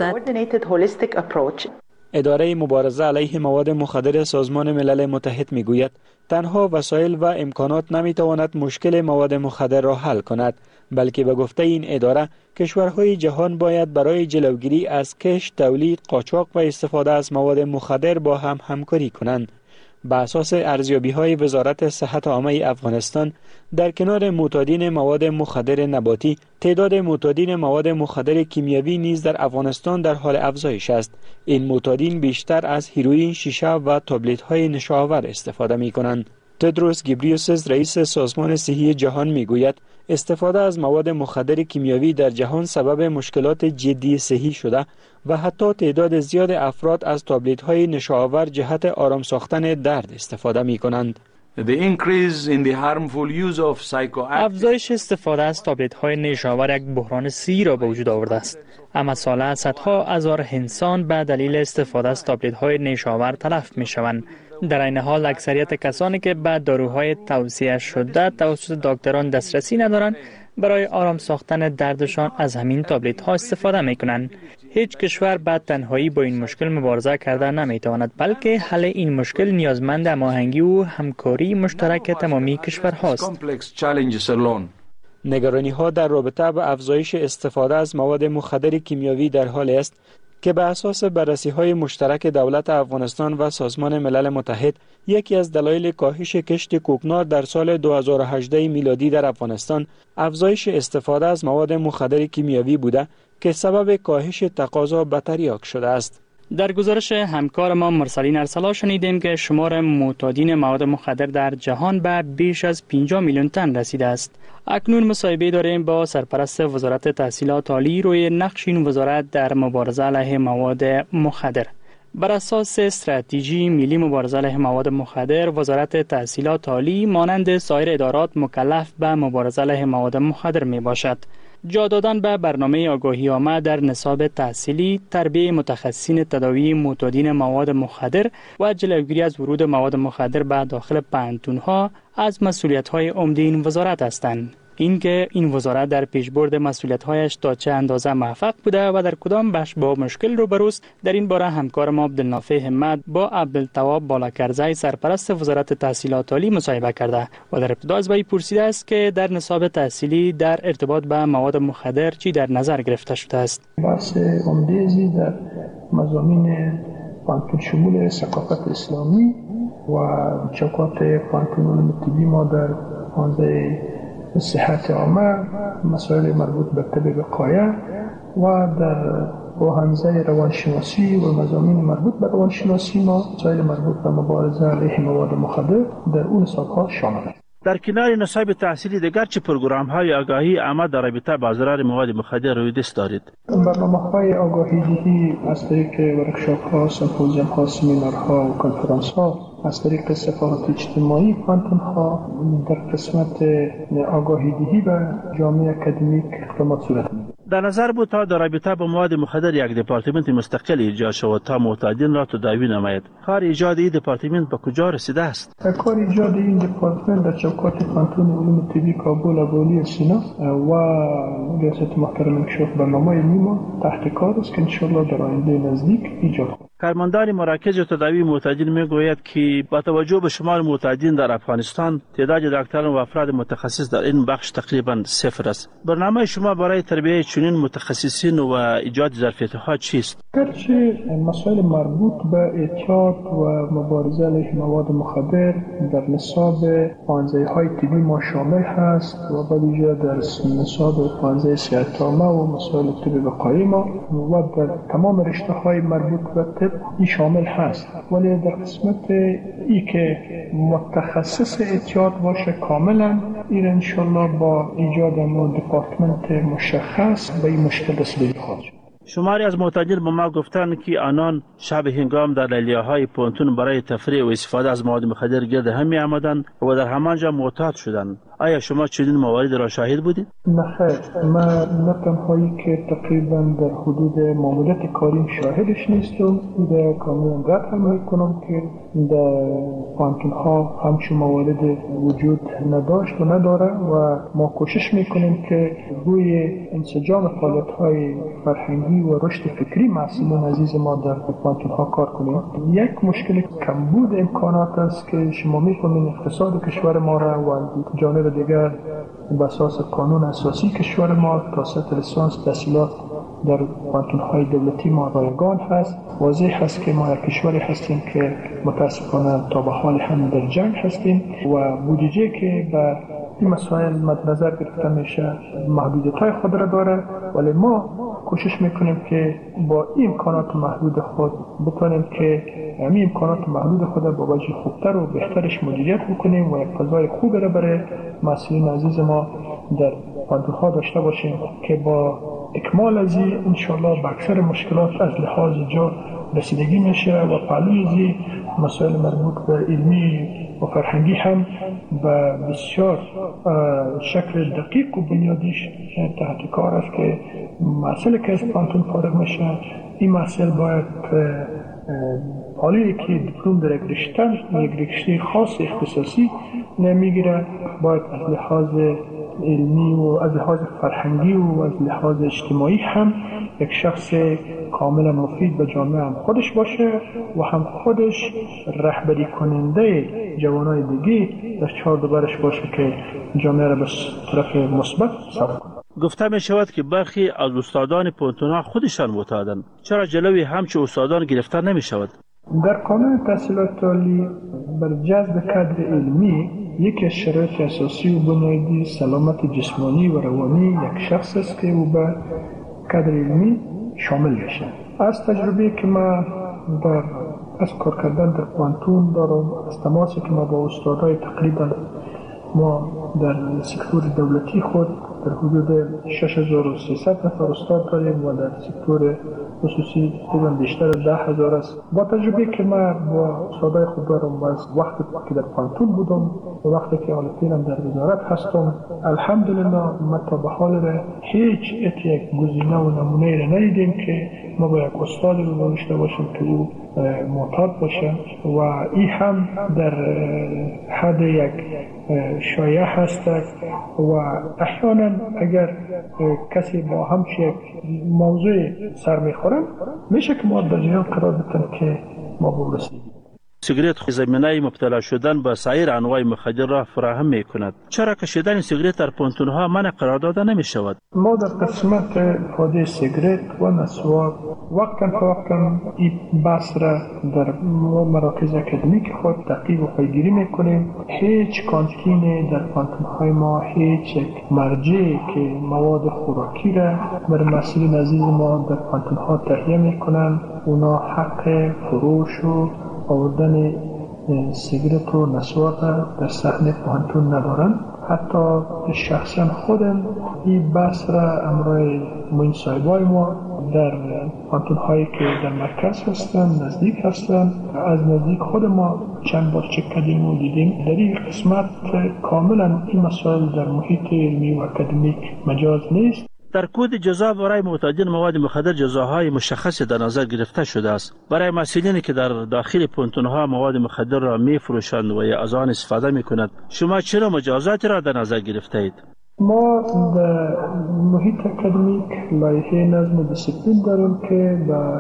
اداره مبارزه علیه مواد مخدر سازمان ملل متحد میگوید تنها وسایل و امکانات نمیتواند مشکل مواد مخدر را حل کند، بلکه به گفته این اداره کشورهای جهان باید برای جلوگیری از کشت، تولید، قاچاق و استفاده از مواد مخدر با هم همکاری کنند. بر اساس ارزیابی‌های وزارت صحت عامه افغانستان، در کنار معتادین مواد مخدر نباتی، تعداد معتادین مواد مخدر کیمیایی نیز در افغانستان در حال افزایش است. این معتادین بیشتر از هیروئین، شیشه و تابلت‌های نشاور استفاده می‌کنند. تدروس گبریوسس رئیس سازمان صحی جهان میگوید استفاده از مواد مخدر کیمیایی در جهان سبب مشکلات جدی صحی شده و حتی تعداد زیاد افراد از تابلت‌های نشاور جهت آرام ساختن درد استفاده می‌کنند. افزایش استفاده از تابلت‌های نشاور یک بحران صحی را به وجود آورده است. اما ساله صدها هزار انسان به دلیل استفاده از تابلت‌های نشاور تلف می‌شوند. در این حال اکثریت کسانی که به داروهای توصیه شده توسط دکتران دسترسی ندارند، برای آرام ساختن دردشان از همین تابلت ها استفاده می کنند. هیچ کشور به تنهایی با این مشکل مبارزه کرده نمی تواند، بلکه حل این مشکل نیازمند هماهنگی و همکاری مشترک تمامی کشورهاست. نگرانی ها در رابطه با افزایش استفاده از مواد مخدر کیمیایی در حال است که به اساس بررسی‌های مشترک دولت افغانستان و سازمان ملل متحد، یکی از دلایل کاهش کشت کوکنار در سال 2018 میلادی در افغانستان افزایش استفاده از مواد مخدر کیمیایی بوده که سبب کاهش تقاضا به تریاک شده است. در گزارش همکار ما مرسلین ارسلا شنیدیم که شمار معتادین مواد مخدر در جهان به بیش از 50 میلیون تن رسیده است. اکنون مصاحبه داریم با سرپرست وزارت تحصیلات عالی روی نقش این وزارت در مبارزه علیه مواد مخدر. بر اساس استراتژی ملی مبارزه علیه مواد مخدر، وزارت تحصیلات عالی مانند سایر ادارات مکلف به مبارزه علیه مواد مخدر می باشد. جا دادن به برنامه آگاهی عامه در نصاب تحصیلی، تربیت متخصصین تداوی معتادین مواد مخدر و جلوگیری از ورود مواد مخدر به داخل پانتون‌ها از مسئولیت‌های عمده این وزارت هستند. اینکه این وزارت در پیشبرد مسئولیت‌هایش تا چه اندازه موفق بوده و در کدام بخش با مشکل روبروست، در این باره همکار ما عبدالنافع همت با عبدالتواب بالاکرزی سرپرست وزارت تحصیلات عالی مصاحبه کرده و در ابتدا از وی پرسیده است که در نصاب تحصیلی در ارتباط به مواد مخدر چی در نظر گرفته شده است. بحث عمده در مضامین پانتون شمول ثقافت اسلامی و چوکات پانتون علوم طبی ما در حوزه صحت عامه، مسائل مربوط به طب وقایه و در حوزه روانشناسی و مضامین مربوط به روانشناسی ما مسائل مربوط به مبارزه علیه مواد مخدر در اون نصاب‌ها شامل است. در کنار نصاب تحصیلی دیگر چه پروگرام‌های آگاهی عامه در رابطه با ضرر مواد مخدر روی دست دارید؟ برنامه‌های آگاهی دهی از طریق ورکشاپ‌ها، سمپوزیوم‌ها، سمینارها و کنفرانس‌ها، از طریق صفحات اجتماعی پانتون‌ها در قسمت آگاهی دهی به جامعه اکادمیک اقدامات صورت می‌گیرد. در نظر بود تا در رابطه با مواد مخدر یک دپارتمنت مستقل ایجاد شود تا معتادین را تداوی نماید. کار ایجاد این دپارتمنت به کجا رسیده است؟ کار ایجاد این دپارتمنت در چوکات پانتون علوم طبی کابل ابولی سینا و ریاست محترم انکشاف برنامه نیما تحت کار است که انشاءالله در آینده نزدیک ایجاد خواهد. کارمندان مراکز تداوی معتادین میگوید که با توجه به شمار معتادین در افغانستان، تعداد دکتران و افراد متخصص در این بخش تقریبا صفر است. برنامه شما برای تربیت چنین متخصصین و ایجاد ظرفیت‌ها چیست؟ گرچه مسائل مربوط به اعتیاد و مبارزه علیه مواد مخدر در نصاب پانزه‌های طبی ما شامل هست و به ویژه در نصاب پانزه صحت عامه و مسائل طب وقایع ما و در تمام رشته‌های مربوط به طب این شامل هست، ولی در قسمت ای که متخصص اعتیاد باشه کاملا این انشالله با ایجاد نوع دپارتمنت مشخص به این مشکل رسیدگی خواهد شد. شماری از معتادین به ما گفتند که آنان شب هنگام در لیلیه‌های پانتون برای تفریح و استفاده از مواد مخدر گرد هم می‌آمدند و در همانجا معتاد شدند. آیا شما چنین موارد را شاهد بودید؟ نه خیر، من نه تنهایی که تقریبا در حدود ماموریت کاریم شاهدش نیستم، در کاملا رد هم میکنم که در پانتون‌ها همچون موارد وجود نداشت و نداره و ما کوشش میکنیم که روی انسجام فعالیت‌های فرهنگی و رشد فکری معصومان عزیز ما در پانتون‌ها کار کنیم. یک مشکل کمبود امکانات است که شما می‌فهمید اقتصاد کشور ما را و جانب دیگر به اساس قانون اساسی کشور ما تا سطح لیسانس تحصیلات در پانتون‌های دولتی ما رایگان هست. واضح هست که ما یک کشوری هستیم که متاسفانه تا به حال هم در جنگ هستیم و بودجه که به این مسائل مد نظر گرفته میشه محدودیت‌های خود را داره، ولی ما کوشش میکنیم که با این امکانات محدود خود بتونیم که همین امکانات محدود خود با وجه خوبتر و بهترش مدیریت بکنیم و یک فضای خوبی را برای مسئولین عزیز ما در پانتون‌ها داشته باشیم که با اکمال از این انشالله به اکثر مشکلات از لحاظ جا رسیدگی میشه و پهلوی از این مسائل مربوط به علمی و فرهنگی هم به بسیار شکل دقیق و بنیادیش تحت کار است که مسئله که از پانتون فارغ میشه این مسئله باید حالی که دیپلم در یک رشته خاص اختصاصی نمیگیره باید از لحاظ علمی و از لحاظ فرهنگی و از لحاظ اجتماعی هم یک شخص کاملا مفید به جامعه هم خودش باشه و هم خودش رهبری کننده جوانای دیگه در چهار دوبرش باشه که جامعه را به طرف مثبت سوق کنه. گفته می شود که برخی از استادان پانتون‌ها خودشان معتادند. چرا جلوی همچه استادان گرفته نمی شود؟ در قانون تحصیلات عالی بر جذب کادر علمی یکی از شرایط اساسی و بنیادی سلامت جسمانی و روانی یک شخص است که او به کادر علمی شامل میشه. از تجربه که من از کار کردن در پانتون دارم، از تماسی که ما با استادای تقریبا ما در سکتور دولتی خود در حدود 6300 نفر استاد داریم و در سکتور خصوصی تقریبا بیشتر از 10,000 است. با تجربه که من با استادای خود دارم و از وقتی که در پانتون بودم و وقتی که حالا فعلا در وزارت هستم، الحمدلله ما تا به حال هیچ یک گزینه و نمونه را ندیدیم که ما با یک استادی رو داشته باشیم که او معتاد باشه و این هم در حد یک شایعه هست و احیانا اگر کسی با همچین یک موضوع سر میخورن میشه که ما در جریان قرار بدیم که ما برسیم. سیگارت زمینه مبتلا شدن به سایر انواع مخدر را فراهم می کند. چرا کشیدن سیگارت در پانتون‌ها منع قرار داده نمی شود؟ ما در قسمت استفاده سیگارت و نسوار وقتا این بحث را در مراکز اکادمیک خود تحقیق و پیگیری میکنیم. هیچ کانتین در پانتون‌های ما، هیچ مرجعی که مواد خوراکی را برای مسئولین عزیز ما در پانتون‌ها تهیه میکنن اونا حق فروش و آوردن سیگارت و نسوار در صحنه پانتون ندارن. حتی شخصا خودم این بحث را امروی موین صاحبای ما در پانتون هایی که در مرکز هستن نزدیک هستن از نزدیک خود ما چند بار چک کردیم و دیدیم در این قسمت کاملا این مسائل در محیط علمی و اکادمیک مجاز نیست. در کد جزا برای معتادین مواد مخدر جزاهای مشخصی در نظر گرفته شده است. برای مسئولینی که در داخل پانتون‌ها مواد مخدر را می‌فروشند و یا از آن استفاده می‌کنند، شما چرا مجازاتی را در نظر گرفته اید؟ ما در محیط اکادمیک لایحه نظم و دیسیپلین داریم که به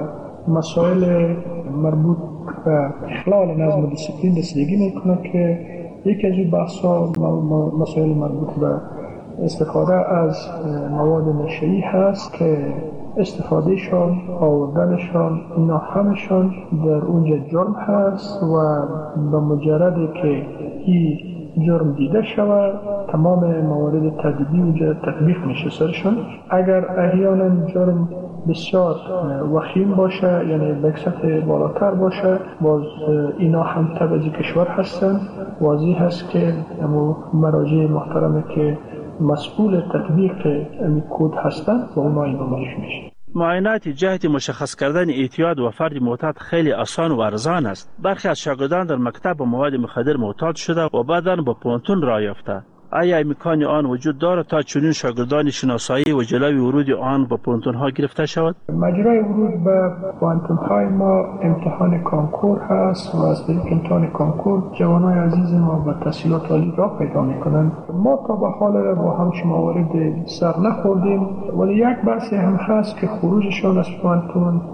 مسائل مربوط به اخلال نظم و دیسیپلین رسیدگی می‌کنه که یکی از این بحث‌ها مسائل مربوط به استفاده از مواد نشئی هست که استفادهشان، آوردنشان، اینا همشان در اونجا جرم هست و به مجردی که این جرم دیده شود تمام موارد تادیبی اونجا تطبیق میشه سرشان. اگر احیانا جرم بسیار وخیم باشه یعنی به سطح بالاتر باشه باز اینا هم تبعی کشور هستن. واضح هست که مراجع محترمه که مسئول تطبیق این کد هستند و اونا این نمایش میشه. معاینات جهت مشخص کردن اعتیاد و فرد معتاد خیلی آسان و ارزان است. برخی از شاگردان در مکتب با مواد مخدر معتاد شده و بعداً با پانتون راه یافته. آیا امکان آن وجود دارد تا چنین شاگردان شناسایی و جلوی ورود آن به پانتون‌ها گرفته شود؟ مجرای ورود به پانتون‌های ما امتحان کانکور هست و از طریق امتحان کانکور جوانای عزیز ما به تحصیلات عالی راه پیدا می‌کنند. ما تا به حال با همچین موارد سر نخوردیم ولی یک بحث هم هست که خروجشان از پانتون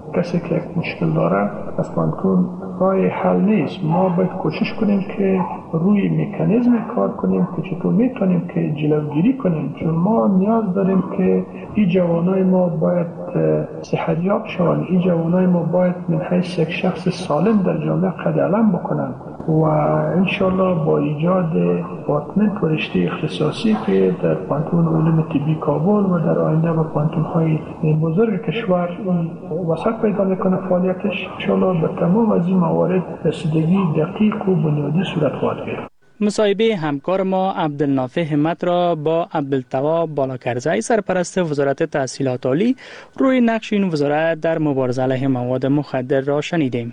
کسی که یک مشکل داره از پانتون راه حل نیست. ما باید کوشش کنیم که روی مکانیزم کار کنیم که چطور میتونیم که جلوگیری کنیم، چون ما نیاز داریم که این جوانای ما باید صحتیاب شوند، این جوانای ما باید من حیث یک شخص سالم در جامعه قد علم بکنن و انشالله با ایجاد دپارتمنت و رشته اختصاصی که در پانتون علوم طبی کابل و در آینده با پانتون های بزرگ کشور وسعت پیدا میکنه فعالیتش، انشالله به تمام از این موارد رسیدگی دقیق و بنیادی صورت خواهد گرفت. مصاحبه همکار ما عبدالنافع همت را با عبدالتوا بالاکرزی سرپرست وزارت تحصیلات عالی روی نقش این وزارت در مبارزه علیه مواد مخدر را شنیدیم.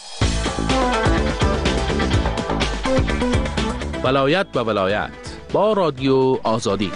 ولایت به ولایت با رادیو آزادی.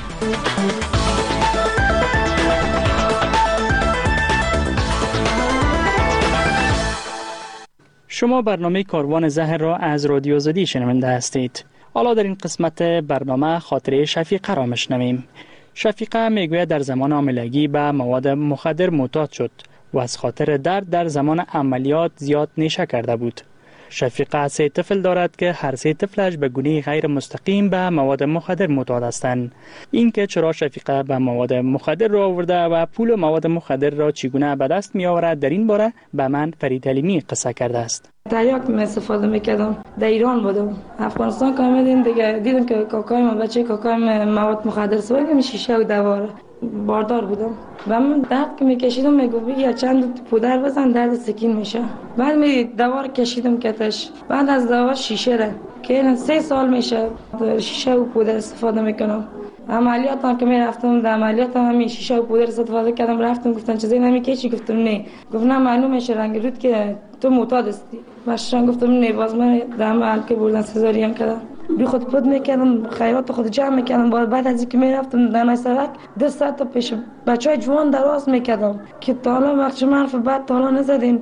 شما برنامه کاروان زهر را از رادیو آزادی شنونده هستید. حالا در این قسمت برنامه خاطره شفیقه را میشنویم. شفیقه میگوید در زمان حاملگی به مواد مخدر معتاد شد و از خاطر درد در زمان عملیات زیاد نیشه کرده بود. شفیقه 3 طفل دارد که هر 3 طفلش به گونه غیر مستقیم به مواد مخدر معتاد هستند. این که چرا شفیقه به مواد مخدر را آورده و پول مواد مخدر را چگونه به دست می آورد، در این باره به من فرید حلیمی قصه کرده است. تریاک می استفاده میکردم. در ایران بودم. افغانستان که آمدیم دیگه دیدم که کاکای من بچه کاکای من مواد مخدر استفاده می‌کنه، شیشه و دواره باردار بودم و من درد که میکشیدم میگفت یا چند پودر بزن درد سکین میشه. بعد می دوار کشیدم کتش، بعد از دوار شیشه را که 3 سال میشه شیشه و پودر استفاده میکنم. عملیات هم که میرفتم در عملیات هم همین شیشه و پودر استفاده کردم. رفتم گفتن چیزی نمیکشی؟ گفتم نه. گفت نه معلوم میشه رنگ رود که تو معتاد هستی. باشم گفتم نه. باز من در عمل که بردن سزارین کردم، بی خود پود میکردم، خیرات خود جمع میکردم. بعد از اینکه میرفتم در سرک 2 ساعت تا پیش بچهای جوان دراز میکردم که تا حالا وقت حرف بعد تا حالا نزدین،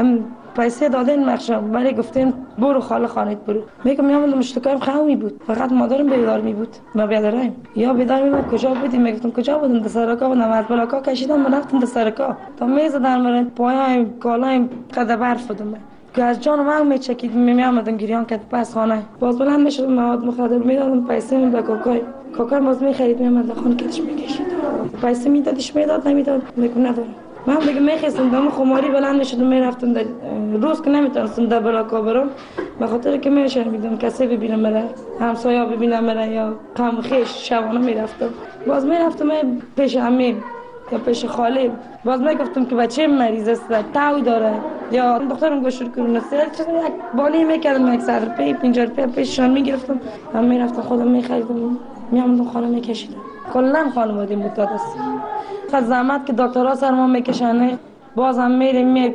پیسه دادین مخشم ولی گفتین برو خاله خانت برو. میگم میام مشتکارم خواهمی بود، فقط مادرم بیدار می بود و بیدارم یا بیدار می بود. کجا بودی؟ میگفتم کجا بودم؟ در سرکا بودم. از بلاکا کشیدم من رفتم در سرکا تا میزدن من پایم کالایم قد برف بودم که از جانم هم میچکید. میامدم گریان کرد پس خانه باز بلند میشدم مواد مخدر میدادم، پیسه می به کاکای باز میخرید میامد خانه کتش میکشید. پیسه میدادش میداد نمیداد میگم ندارم. من دیگه میخواستم دم خماری بلند میشدم میرفتم در روز که نمیتونستم در بلاکا برم به خاطر که میشرمیدم کسی ببینم مرا، همسایه‌ها ببینم مرا یا قوم خویش شبانه میرفتم. باز میرفتم پیش عمیم یا پیش خالم، باز میگفتم که بچه مریض است تاوی داره یا دخترم گوشت کرونا است، چیزی یک بانی میکردم 100 روپیه 50 روپیه پیششان میگرفتم من میرفتم خودم میخریدم میامدم خانه میکشیدم. کلا خانواده معتاد است. فقط زحمت که دکترها سر ما میکشن باز هم میریم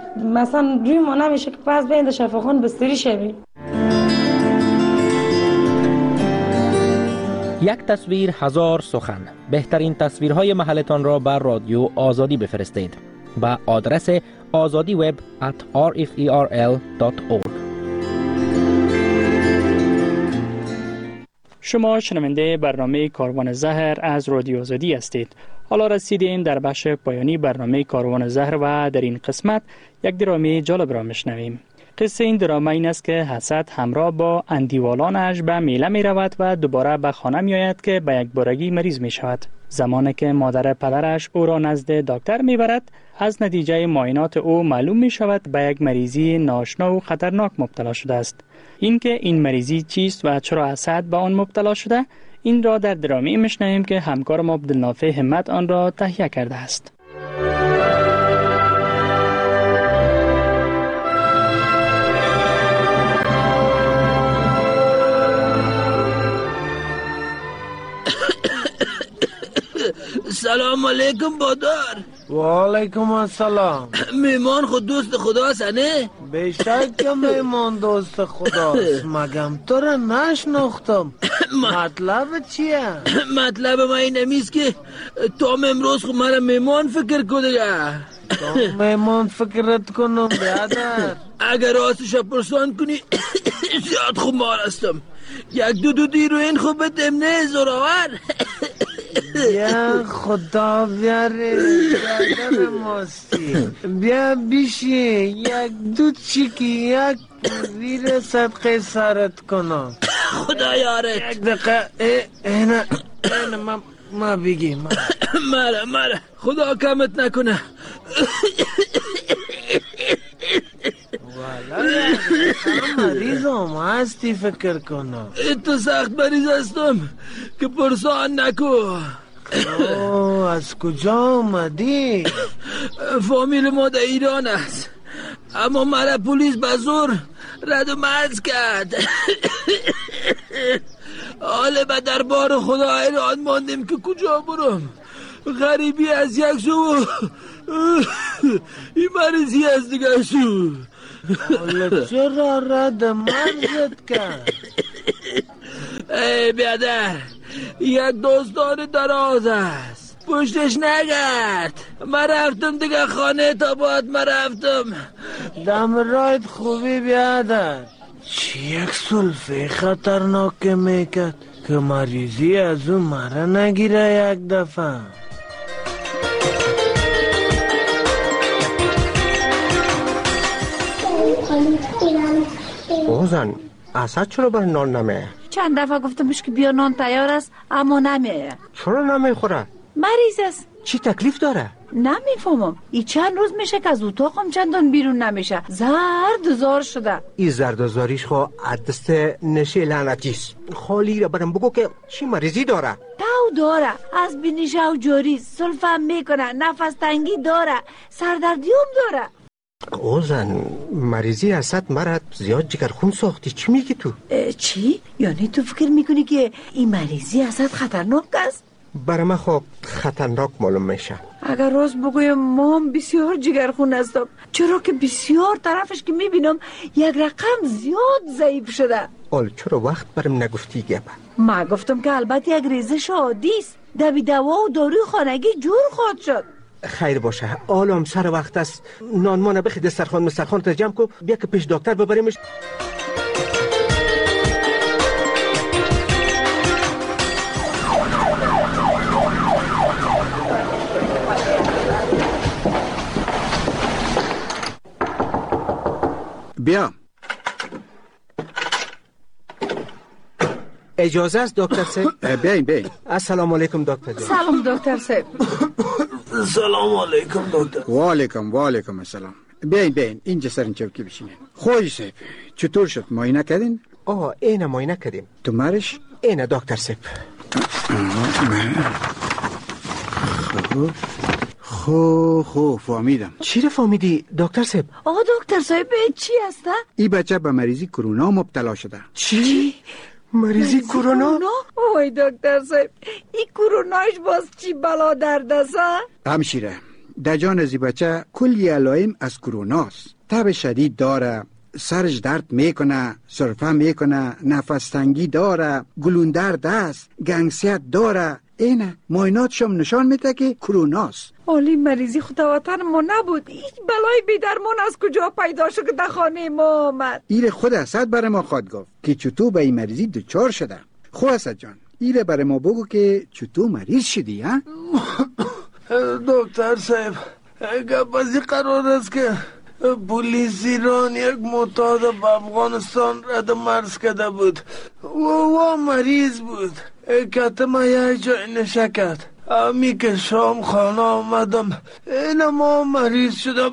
مثلا روی ما نمیشه که پس بین شفاخان بستری شوی. یک تصویر 1000 سخن. بهترین تصویرهای محلتان را بر رادیو آزادی بفرستید به آدرس azadiweb@rferl.org. شما شنونده برنامه کاروان زهر از رادیو آزادی هستید. حالا رسیدیم در بخش پایانی برنامه کاروان زهر و در این قسمت یک درامه جالب را میشنویم. قصه این درامه این است که حسد همراه با اندیوالانش به میله می رود و دوباره به خانه می آید که به یک بارگی مریض می شود. زمانی که مادر پدرش او را نزد دکتر می برد، از نتیجه معاینات او معلوم می شود به یک مریضی ناشنا و خطرناک مبتلا شده است. اینکه این مریضی چیست و چرا حسد به آن مبتلا شده، این را در درامه میشنویم که همکارم عبدالنافع همت آن را تهیه کرده است. سلام علیکم بادار. و علیکم السلام. میمان خود دوست خداست نه؟ بیشک که میمان دوست خداست. مگم تو را نشناختم. مطلب چیه؟ مطلب ما این همیست که تو امروز خود مرا میمان فکر کنه. تو میمان فکرت کنم بیادر. اگر راستش پرسان کنی زیاد خوب مار هستم. 1-2 دیروین خوب بدم نه زوراور. بیا خدا بیاره برادر ماستی. بیا بیشی یک دو چیکی یک زیر صدقه سرت کنم. خدا یارت. یک دقیقه اینه ما بگیم. مره خدا کمت نکنه. والا مریضم هستی فکر کنم. تو سخت مریض هستم که پرسان نکو. از کجا آمدی؟ فامیل ما در ایران است، اما مرا پلیس به زور رد و مرز کرد. حالا به دربار خدا ایران ماندیم که کجا برم. غریبی از یک سو این مریضی از دیگه سو. حالا چرا رد مرزت کرد؟ ای بیادر، یک داستان دراز است، پشتش نگرد. من رفتم دیگه خانه تا باید من رفتم. دم رایت خوبی بیادر. چی یک سلفه خطرناک میکرد که مریضی از اون مرا نگیره یک دفعه. اوزن اسد چرا بر نان نمیه؟ چند دفعه گفتمش که بیا نان تیار است اما نمیه. چرا نمیخوره؟ مریض است. چی تکلیف داره؟ نمیفهمم. این چند روز میشه که از اتاقم چندان بیرون نمیشه. زار شده. این زردزاریش خو عدست نشه لعنتیست. خالی را برم بگو که چی مریضی داره؟ تاو داره، از بینیشه و جوری سلفم میکنه، نفس تنگی داره، سردردی هم داره. اوزن مریضی اسد مرد زیاد جگرخون ساختی. چی میگی تو؟ چی؟ یعنی تو فکر میکنی که این مریضی اسد خطرناک است؟ برای من خب خطرناک معلوم میشه. اگر راست بگویم ما هم بسیار جگرخون هستم، چرا که بسیار طرفش که میبینم یک رقم زیاد ضعیف شده. چرا وقت برم نگفتی گپه؟ ما گفتم که البته یک ریزش عادی است، دوا و داروی خانگی جور خواهد شد. خیر باشه، آلام سر وقت است. نانمانه بخی دسترخوان تا جمع کو، بیا که پیش دکتر ببریمش. بیا. اجازه است دکتر صاحب؟ بیاین. السلام علیکم دکتر جان. سلام دکتر صاحب. سلام علیکم دکتر. و علیکم السلام. بیاین اینجا سر این چوکی بشینین. خوی صاحب چطور شد؟ معاینه کردین؟ اینه معاینه کردیم. تو مرش؟ اینه دکتر صاحب. خوب فهمیدم. چی رو فهمیدی دکتر صاحب؟ دکتر صاحب چی هسته؟ این بچه به مریضی کرونا مبتلا شده. چی؟ مریضی کرونا؟ وای دکتر صاحب، این کروناش باز چی بلا درد است؟ همشیره در جان از این بچه کلی علائم از کروناست. تب شدید داره، سرش درد میکنه، سرفه میکنه، نفس تنگی داره، گلون درد است، گنگسیت داره. اینه معایناتشم نشان میده که کروناست. اولی مریضی خداوطن ما نبود، هیچ بلای بی درمان از کجا پیدا شد که در خانه ما آمد؟ ایره خود اسد برای ما خواهد گفت که چطور به این مریضی دچار شده. خب اسد جان ایره برای ما بگو که چطور مریض شدی ها؟ دکتر صاحب گپ از این قرار است که پلیس ایران یک معتاد به افغانستان رد مرز کرده بود و مریض بود. کتم یک جای نشه کرد. امی که شام خانه آمدم اینه ما مریض شدم.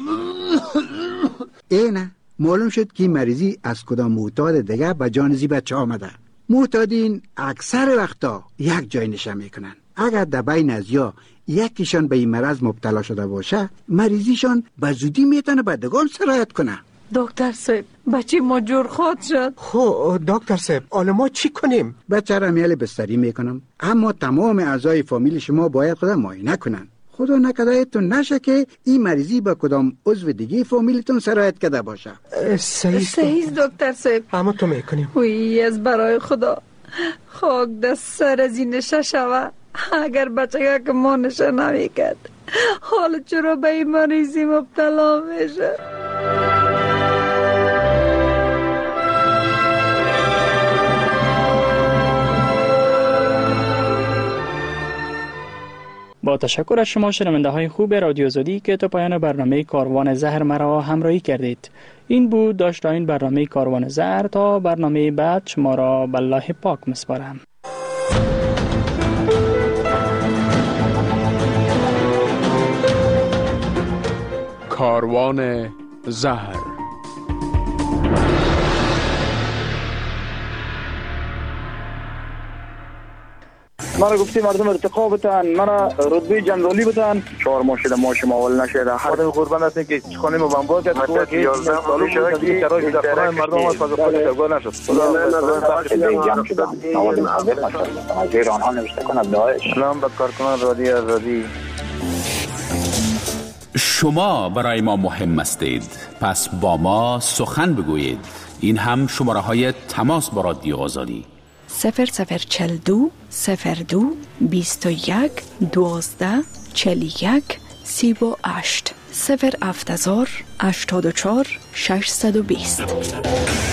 اینه معلوم شد که مریضی از کدام معتاد دیگه به جان زی بچه آمده. معتادین اکثر وقتا یک جای نشه میکنن. اگر در بین از یا یکیشان به این مرض مبتلا شده باشه، مریضیشان به زودی میتونه به دگان سرایت کنه. دکتر صاحب بچه ما جور خود شد. دکتر صاحب حالا ما چی کنیم؟ بچه را میل بستری میکنم، اما تمام اعضای فامیل شما باید خود معاینه کنن. خدا نکدایتون نشه که این مریضی به کدام عضو دیگه فامیلتون سرایت کرده باشه. صحیح دکتر صاحب. اما تو میکنیم. وی از برای خدا خاک دست سر از این نشه شوه. اگر بچه که ما نشه نمیکرد حالا چرا به این مریضی مبتلا میشه؟ با تشکر از شما شنونده های خوب رادیو آزادی که تا پایان برنامه کاروان زهر مرا همراهی کردید. این بود داشتین برنامه کاروان زهر. تا برنامه بعد شما را به الله پاک میسپارم. کاروان زهر. مرا گفتی مردم ارتقا بتن، مرا رتبه جنرالی بتن. 4 ماه شده ماشم اول نشده. خدا قربان هستین که خانه ما بمبار کرد. خدا که 11 سال شده که شرایط در خانه مردم از فضا خود شگاه نشد. خدا از ایران ها نوشته کنه داعش. سلام به کارکنان رادیو آزادی. شما برای ما مهم هستید، پس با ما سخن بگویید. این هم شماره های تماس با رادیو آزادی: 0042 02 21 12 41 38 070 84 620.